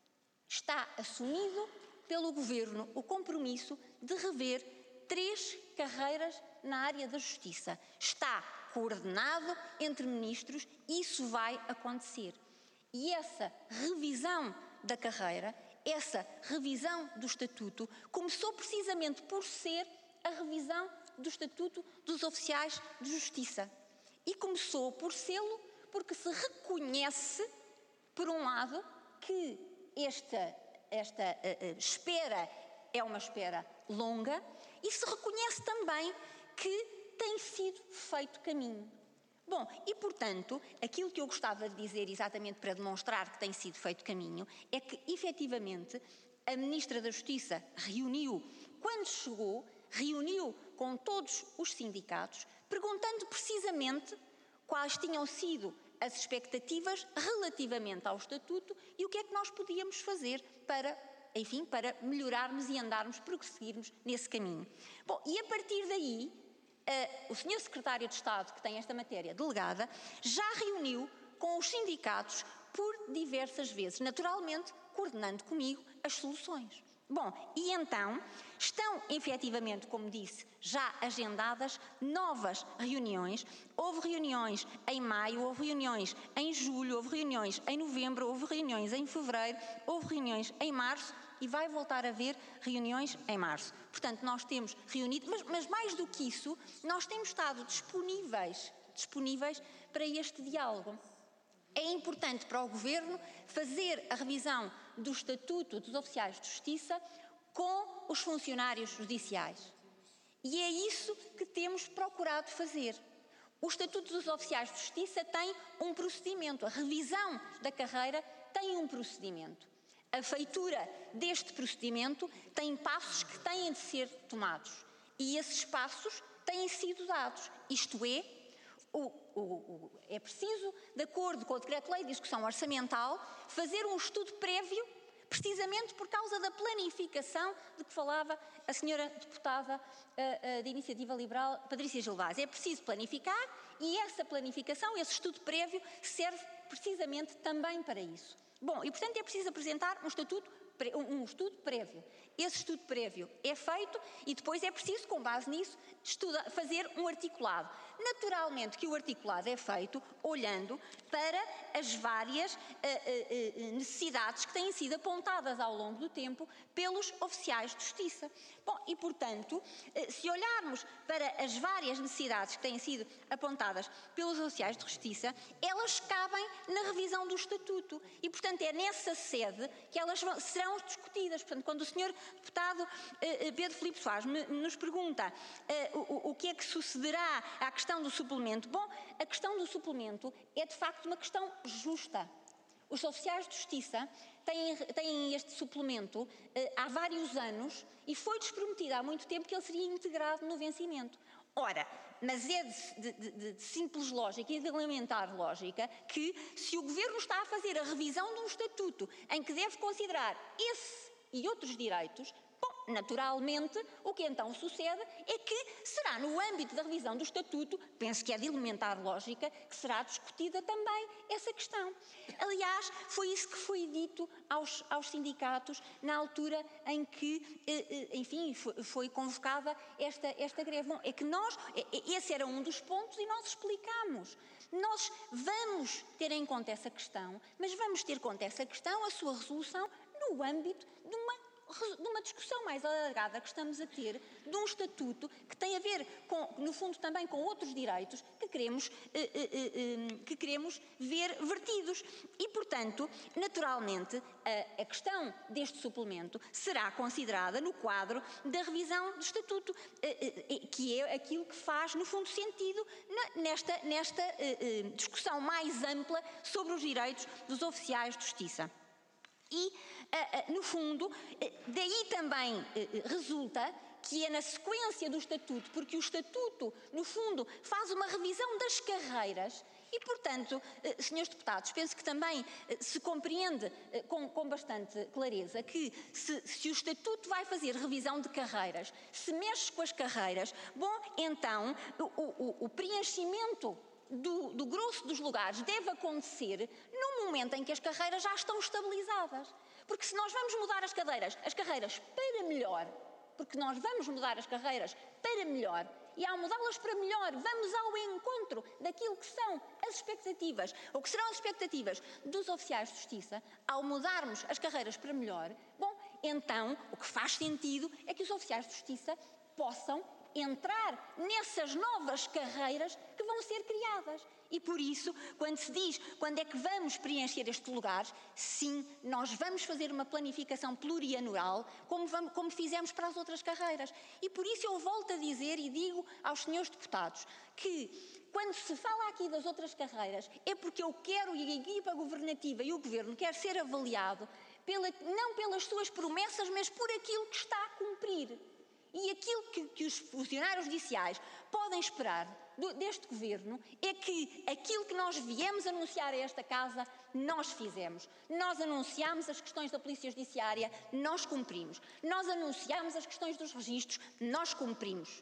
está assumido pelo Governo o compromisso de rever três carreiras na área da justiça. Está coordenado entre ministros e isso vai acontecer. E essa revisão da carreira, essa revisão do Estatuto, começou precisamente por ser a revisão do Estatuto dos Oficiais de Justiça. E começou por sê-lo porque se reconhece, por um lado, que esta, esta uh, uh, espera é uma espera longa e se reconhece também que tem sido feito caminho. Bom, e portanto, aquilo que eu gostava de dizer exatamente para demonstrar que tem sido feito caminho é que, efetivamente, a Ministra da Justiça reuniu, quando chegou, reuniu com todos os sindicatos, perguntando precisamente quais tinham sido as expectativas relativamente ao Estatuto e o que é que nós podíamos fazer para, enfim, para melhorarmos e andarmos, prosseguirmos nesse caminho. Bom, e a partir daí, uh, o senhor Secretário de Estado, que tem esta matéria delegada, já reuniu com os sindicatos por diversas vezes, naturalmente coordenando comigo as soluções. Bom, e então estão efetivamente, como disse, já agendadas novas reuniões. Houve reuniões em maio, houve reuniões em julho, houve reuniões em novembro, houve reuniões em fevereiro, houve reuniões em março e vai voltar a haver reuniões em março. Portanto, nós temos reunido, mas, mas mais do que isso, nós temos estado disponíveis, disponíveis para este diálogo. É importante para o Governo fazer a revisão do Estatuto dos Oficiais de Justiça com os funcionários judiciais. E é isso que temos procurado fazer. O Estatuto dos Oficiais de Justiça tem um procedimento, a revisão da carreira tem um procedimento. A feitura deste procedimento tem passos que têm de ser tomados e esses passos têm sido dados, isto é, O, o, o, é preciso, de acordo com o Decreto-Lei de Execução Orçamental, fazer um estudo prévio, precisamente por causa da planificação de que falava a senhora deputada uh, uh, de Iniciativa Liberal, Patrícia Gil Vaz. É preciso planificar e essa planificação, esse estudo prévio, serve precisamente também para isso. Bom, e portanto é preciso apresentar um estatuto um estudo prévio. Esse estudo prévio é feito e depois é preciso, com base nisso, estuda, fazer um articulado. Naturalmente que o articulado é feito olhando para as várias uh, uh, uh, necessidades que têm sido apontadas ao longo do tempo pelos oficiais de justiça. Bom, e portanto, uh, se olharmos para as várias necessidades que têm sido apontadas pelos oficiais de justiça, elas cabem na revisão do Estatuto e, portanto, é nessa sede que elas vão, serão discutidas. Portanto, quando o senhor deputado uh, Pedro Filipe Soares me, nos pergunta uh, o, o que é que sucederá à questão do suplemento, bom, a questão do suplemento é de facto uma questão justa. Os oficiais de justiça têm, têm este suplemento uh, há vários anos e foi desprometido há muito tempo que ele seria integrado no vencimento. Ora, mas é de, de, de, de simples lógica e de elementar lógica que se o Governo está a fazer a revisão de um estatuto em que deve considerar esse e outros direitos, bom, naturalmente, o que então sucede é que será no âmbito da revisão do Estatuto, penso que é de elementar lógica, que será discutida também essa questão. Aliás, foi isso que foi dito aos, aos sindicatos na altura em que, enfim, foi, foi convocada esta, esta greve. Bom, é que nós, esse era um dos pontos e nós explicámos. Nós vamos ter em conta essa questão, mas vamos ter em conta essa questão, a sua resolução, no âmbito de uma de uma discussão mais alargada que estamos a ter de um estatuto que tem a ver, com, no fundo, também com outros direitos que queremos, eh, eh, eh, que queremos ver vertidos. E, portanto, naturalmente, a, a questão deste suplemento será considerada no quadro da revisão do estatuto, eh, eh, que é aquilo que faz, no fundo, sentido na, nesta, nesta eh, eh, discussão mais ampla sobre os direitos dos oficiais de justiça. E, no fundo, daí também resulta que é na sequência do Estatuto, porque o Estatuto, no fundo, faz uma revisão das carreiras e, portanto, senhores deputados, penso que também se compreende com, com bastante clareza que se, se o Estatuto vai fazer revisão de carreiras, se mexe com as carreiras, bom, então o, o, o preenchimento Do, do grosso dos lugares deve acontecer no momento em que as carreiras já estão estabilizadas. Porque se nós vamos mudar as carreiras, as carreiras para melhor, porque nós vamos mudar as carreiras para melhor, e ao mudá-las para melhor, vamos ao encontro daquilo que são as expectativas, ou que serão as expectativas dos oficiais de justiça, ao mudarmos as carreiras para melhor, bom, então o que faz sentido é que os oficiais de justiça possam entrar nessas novas carreiras que vão ser criadas. E por isso, quando se diz quando é que vamos preencher estes lugares, sim, nós vamos fazer uma planificação plurianual, como, vamos, como fizemos para as outras carreiras. E por isso eu volto a dizer e digo aos senhores deputados que quando se fala aqui das outras carreiras é porque eu quero e a equipa governativa e o Governo quer ser avaliado pela, não pelas suas promessas, mas por aquilo que está a cumprir. E aquilo que, que os funcionários judiciais podem esperar do, deste Governo é que aquilo que nós viemos anunciar a esta Casa, nós fizemos. Nós anunciámos as questões da Polícia Judiciária, nós cumprimos. Nós anunciámos as questões dos registros, nós cumprimos.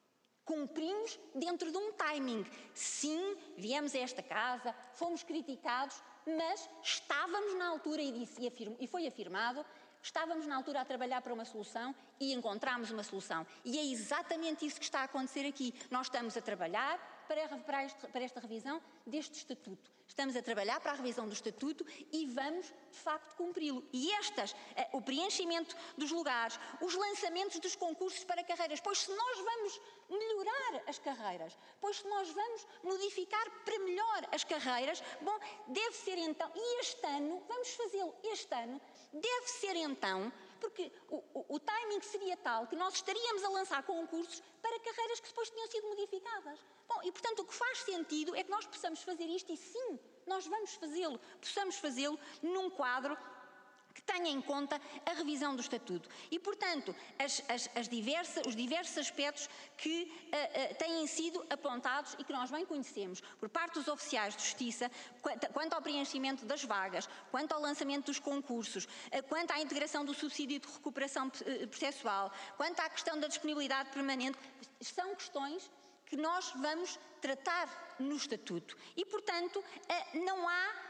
Cumprimos dentro de um timing. Sim, viemos a esta Casa, fomos criticados, mas estávamos na altura, e, disse, e, afirmo, e foi afirmado, estávamos na altura a trabalhar para uma solução e encontramos uma solução. E é exatamente isso que está a acontecer aqui. Nós estamos a trabalhar para, para, este, para esta revisão deste Estatuto. Estamos a trabalhar para a revisão do Estatuto e vamos, de facto, cumpri-lo. E estas, o preenchimento dos lugares, os lançamentos dos concursos para carreiras, pois se nós vamos melhorar as carreiras, pois se nós vamos modificar para melhor as carreiras, bom, deve ser então, e este ano, vamos fazê-lo este ano, deve ser então, porque o, o, o timing seria tal que nós estaríamos a lançar concursos para carreiras que depois tinham sido modificadas. Bom, e portanto o que faz sentido é que nós possamos fazer isto e sim, nós vamos fazê-lo, possamos fazê-lo num quadro que tenha em conta a revisão do Estatuto. E, portanto, as, as, as diversa, os diversos aspectos que uh, uh, têm sido apontados e que nós bem conhecemos por parte dos oficiais de justiça, quanto, quanto ao preenchimento das vagas, quanto ao lançamento dos concursos, uh, quanto à integração do subsídio de recuperação uh, processual, quanto à questão da disponibilidade permanente, são questões que nós vamos tratar no Estatuto. E, portanto, não há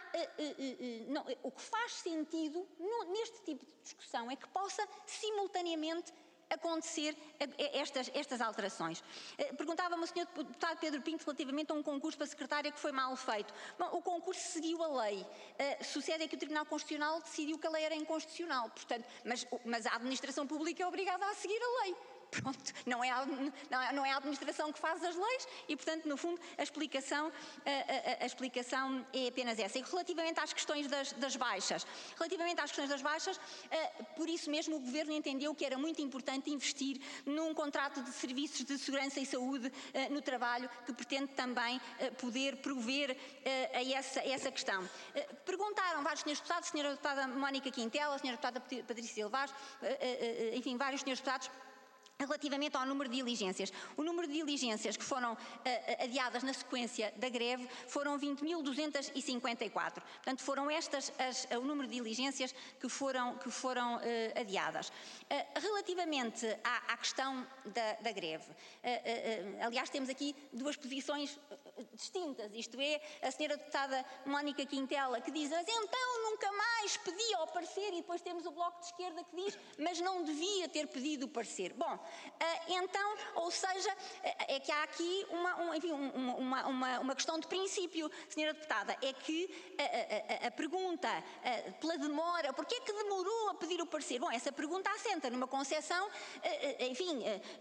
não, o que faz sentido neste tipo de discussão é que possa simultaneamente acontecer estas, estas alterações. Perguntava-me o senhor deputado Pedro Pinto relativamente a um concurso para secretária que foi mal feito. Bom, o concurso seguiu a lei. Uh, sucede é que o Tribunal Constitucional decidiu que a lei era inconstitucional, portanto, mas, mas a administração pública é obrigada a seguir a lei. Pronto, não é, a, não é a administração que faz as leis e, portanto, no fundo, a explicação, a, a, a explicação é apenas essa. E relativamente às questões das, das baixas, relativamente às questões das baixas, uh, por isso mesmo o Governo entendeu que era muito importante investir num contrato de serviços de segurança e saúde uh, no trabalho que pretende também uh, poder prover uh, a, essa, a essa questão. Uh, perguntaram vários senhores deputados, a senhora deputada Mónica Quintela, a senhora deputada Patrícia Silvaz, uh, uh, enfim, vários senhores deputados, relativamente ao número de diligências. O número de diligências que foram uh, adiadas na sequência da greve foram vinte mil duzentas e cinquenta e quatro. Portanto, foram estas as, o número de diligências que foram, que foram uh, adiadas. Uh, relativamente à, à questão da, da greve, uh, uh, uh, aliás, temos aqui duas posições distintas, isto é, a senhora deputada Mónica Quintela que diz, mas então nunca mais pedi ao parecer, e depois temos o Bloco de Esquerda que diz, mas não devia ter pedido o parecer. Bom, então, ou seja, é que há aqui uma, um, enfim, uma, uma, uma questão de princípio, senhora deputada, é que a, a, a pergunta a, pela demora, porque é que demorou a pedir o parecer? Bom, essa pergunta assenta numa concepção, enfim,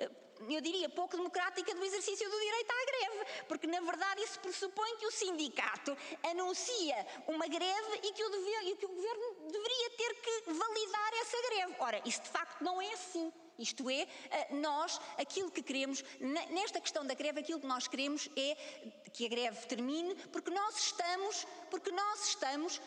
eu diria pouco democrática do exercício do direito à greve, porque na verdade isso pressupõe que o sindicato anuncia uma greve e que o, dever, e que o governo deveria ter que validar essa greve. Ora, isso de facto não é assim. Isto é, nós, aquilo que queremos, nesta questão da greve, aquilo que nós queremos é que a greve termine, porque nós estamos, porque nós estamos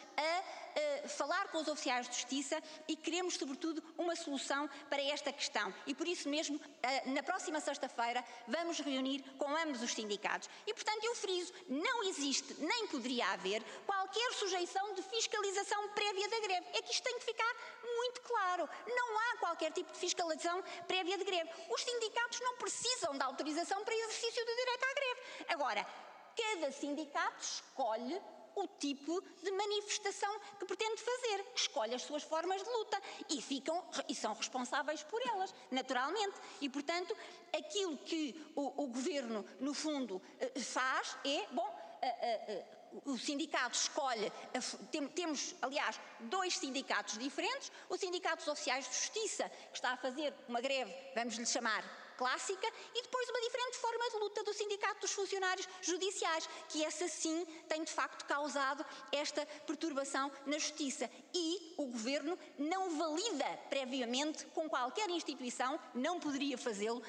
a, a falar com os oficiais de justiça e queremos, sobretudo, uma solução para esta questão. E por isso mesmo, na próxima sexta-feira, vamos reunir com ambos os sindicatos. E, portanto, eu friso, não existe, nem poderia haver, qualquer sujeição de fiscalização prévia da greve. É que isto tem que ficar muito claro. Não há qualquer tipo de fiscalização prévia de greve. Os sindicatos não precisam da autorização para exercício do direito à greve. Agora, cada sindicato escolhe o tipo de manifestação que pretende fazer, escolhe as suas formas de luta e, ficam, e são responsáveis por elas, naturalmente. E, portanto, aquilo que o, o Governo, no fundo, faz é, bom, o sindicato escolhe, temos, aliás, dois sindicatos diferentes, o Sindicato dos Oficiais de Justiça, que está a fazer uma greve, vamos lhe chamar clássica, e depois uma diferente forma de luta do Sindicato dos Funcionários Judiciais, que essa sim tem de facto causado esta perturbação na Justiça. E o Governo não valida previamente com qualquer instituição, não poderia fazê-lo,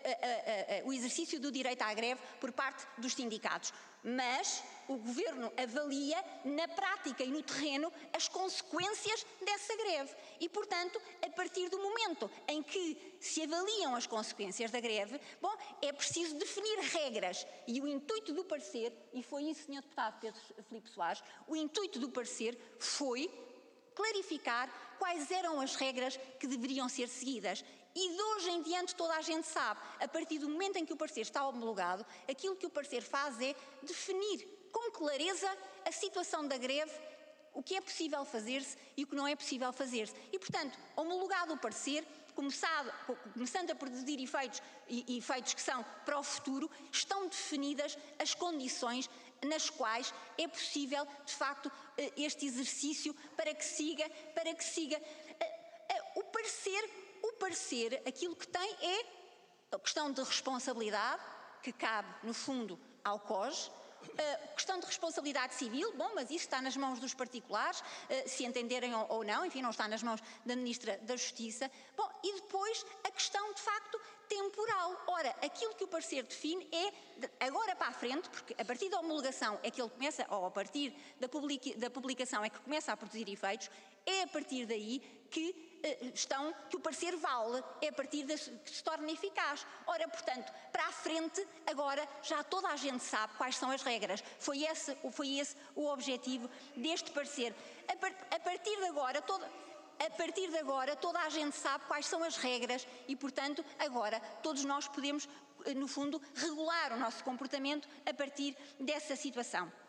o exercício do direito à greve por parte dos sindicatos. Mas o Governo avalia na prática e no terreno as consequências dessa greve. E, portanto, a partir do momento em que se avaliam as consequências da greve, bom, é preciso definir regras. E o intuito do parecer, e foi isso, senhor deputado Pedro Filipe Soares, o intuito do parecer foi clarificar quais eram as regras que deveriam ser seguidas. E de hoje em diante toda a gente sabe, a partir do momento em que o parecer está homologado, aquilo que o parecer faz é definir com clareza a situação da greve, o que é possível fazer-se e o que não é possível fazer-se. E, portanto, homologado o parecer, começado, começando a produzir efeitos, e efeitos que são para o futuro, estão definidas as condições nas quais é possível, de facto, este exercício para que siga, para que siga. O parecer... O parecer, aquilo que tem é a questão de responsabilidade, que cabe, no fundo, ao C O J, a questão de responsabilidade civil, bom, mas isso está nas mãos dos particulares, se entenderem ou não, enfim, não está nas mãos da Ministra da Justiça. Bom, e depois a questão, de facto, temporal. Ora, aquilo que o parecer define é, agora para a frente, porque a partir da homologação é que ele começa, ou a partir da, publica, da publicação é que começa a produzir efeitos, é a partir daí que estão, que o parecer vale, é a partir de que se torna eficaz. Ora, portanto, para a frente, agora já toda a gente sabe quais são as regras. Foi esse, foi esse o objetivo deste parecer. A, par, a partir de agora, toda, a partir de agora, toda a gente sabe quais são as regras e, portanto, agora todos nós podemos, no fundo, regular o nosso comportamento a partir dessa situação.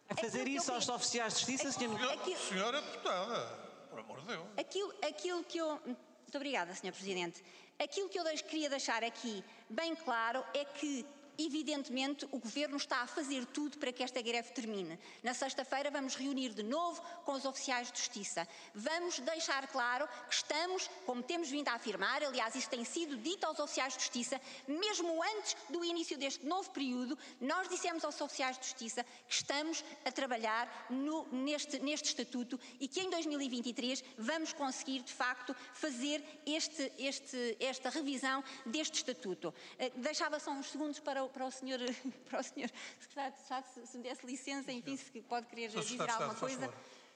A fazer isso aos oficiais de justiça, senhor Senhor, senhora deputada, por amor de Deus. Aquilo, aquilo que eu... Muito obrigada, senhor Presidente. Aquilo que eu deix, queria deixar aqui bem claro é que, evidentemente, o Governo está a fazer tudo para que esta greve termine. Na sexta-feira vamos reunir de novo com os oficiais de justiça. Vamos deixar claro que estamos, como temos vindo a afirmar, aliás, isso tem sido dito aos oficiais de justiça, mesmo antes do início deste novo período, nós dissemos aos oficiais de justiça que estamos a trabalhar no, neste, neste estatuto e que em dois mil e vinte e três vamos conseguir, de facto, fazer este, este, esta revisão deste estatuto. Deixava só uns segundos para Para o senhor, para o senhor Secretário de Estado, se, se me desse licença, enfim, se pode querer dizer alguma coisa.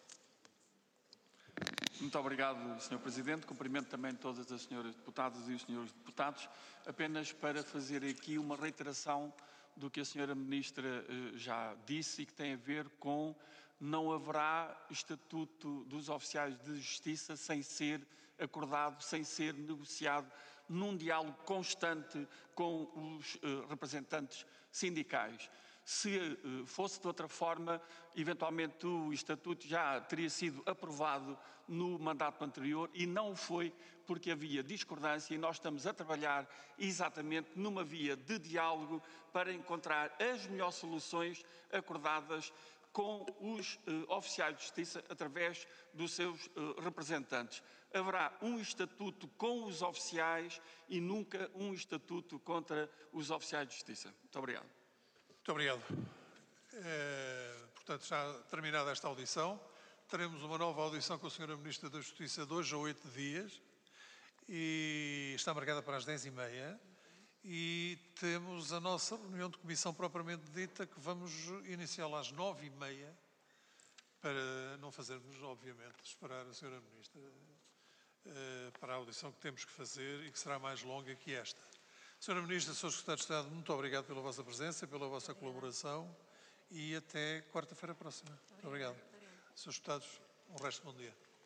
Muito obrigado, senhor Presidente. Cumprimento também todas as senhoras deputadas e os senhores deputados, apenas para fazer aqui uma reiteração do que a senhora Ministra eh, já disse e que tem a ver com não haverá estatuto dos oficiais de justiça sem ser acordado, sem ser negociado num diálogo constante com os uh, representantes sindicais. Se uh, fosse de outra forma, eventualmente o Estatuto já teria sido aprovado no mandato anterior e não foi porque havia discordância e nós estamos a trabalhar exatamente numa via de diálogo para encontrar as melhores soluções acordadas com os uh, oficiais de justiça através dos seus uh, representantes. Haverá um estatuto com os oficiais e nunca um estatuto contra os oficiais de justiça. Muito obrigado. Muito obrigado. É, portanto, já terminada esta audição, teremos uma nova audição com a senhora Ministra da Justiça de hoje a oito dias e está marcada para as dez e meia e temos a nossa reunião de comissão propriamente dita que vamos iniciá-la às nove e meia para não fazermos, obviamente, esperar a senhora Ministra para a audição que temos que fazer e que será mais longa que esta. senhora Ministra, senhor Secretário de Estado, muito obrigado pela vossa presença, pela vossa colaboração e até quarta-feira próxima. Muito obrigado. senhores deputados, um resto de bom dia.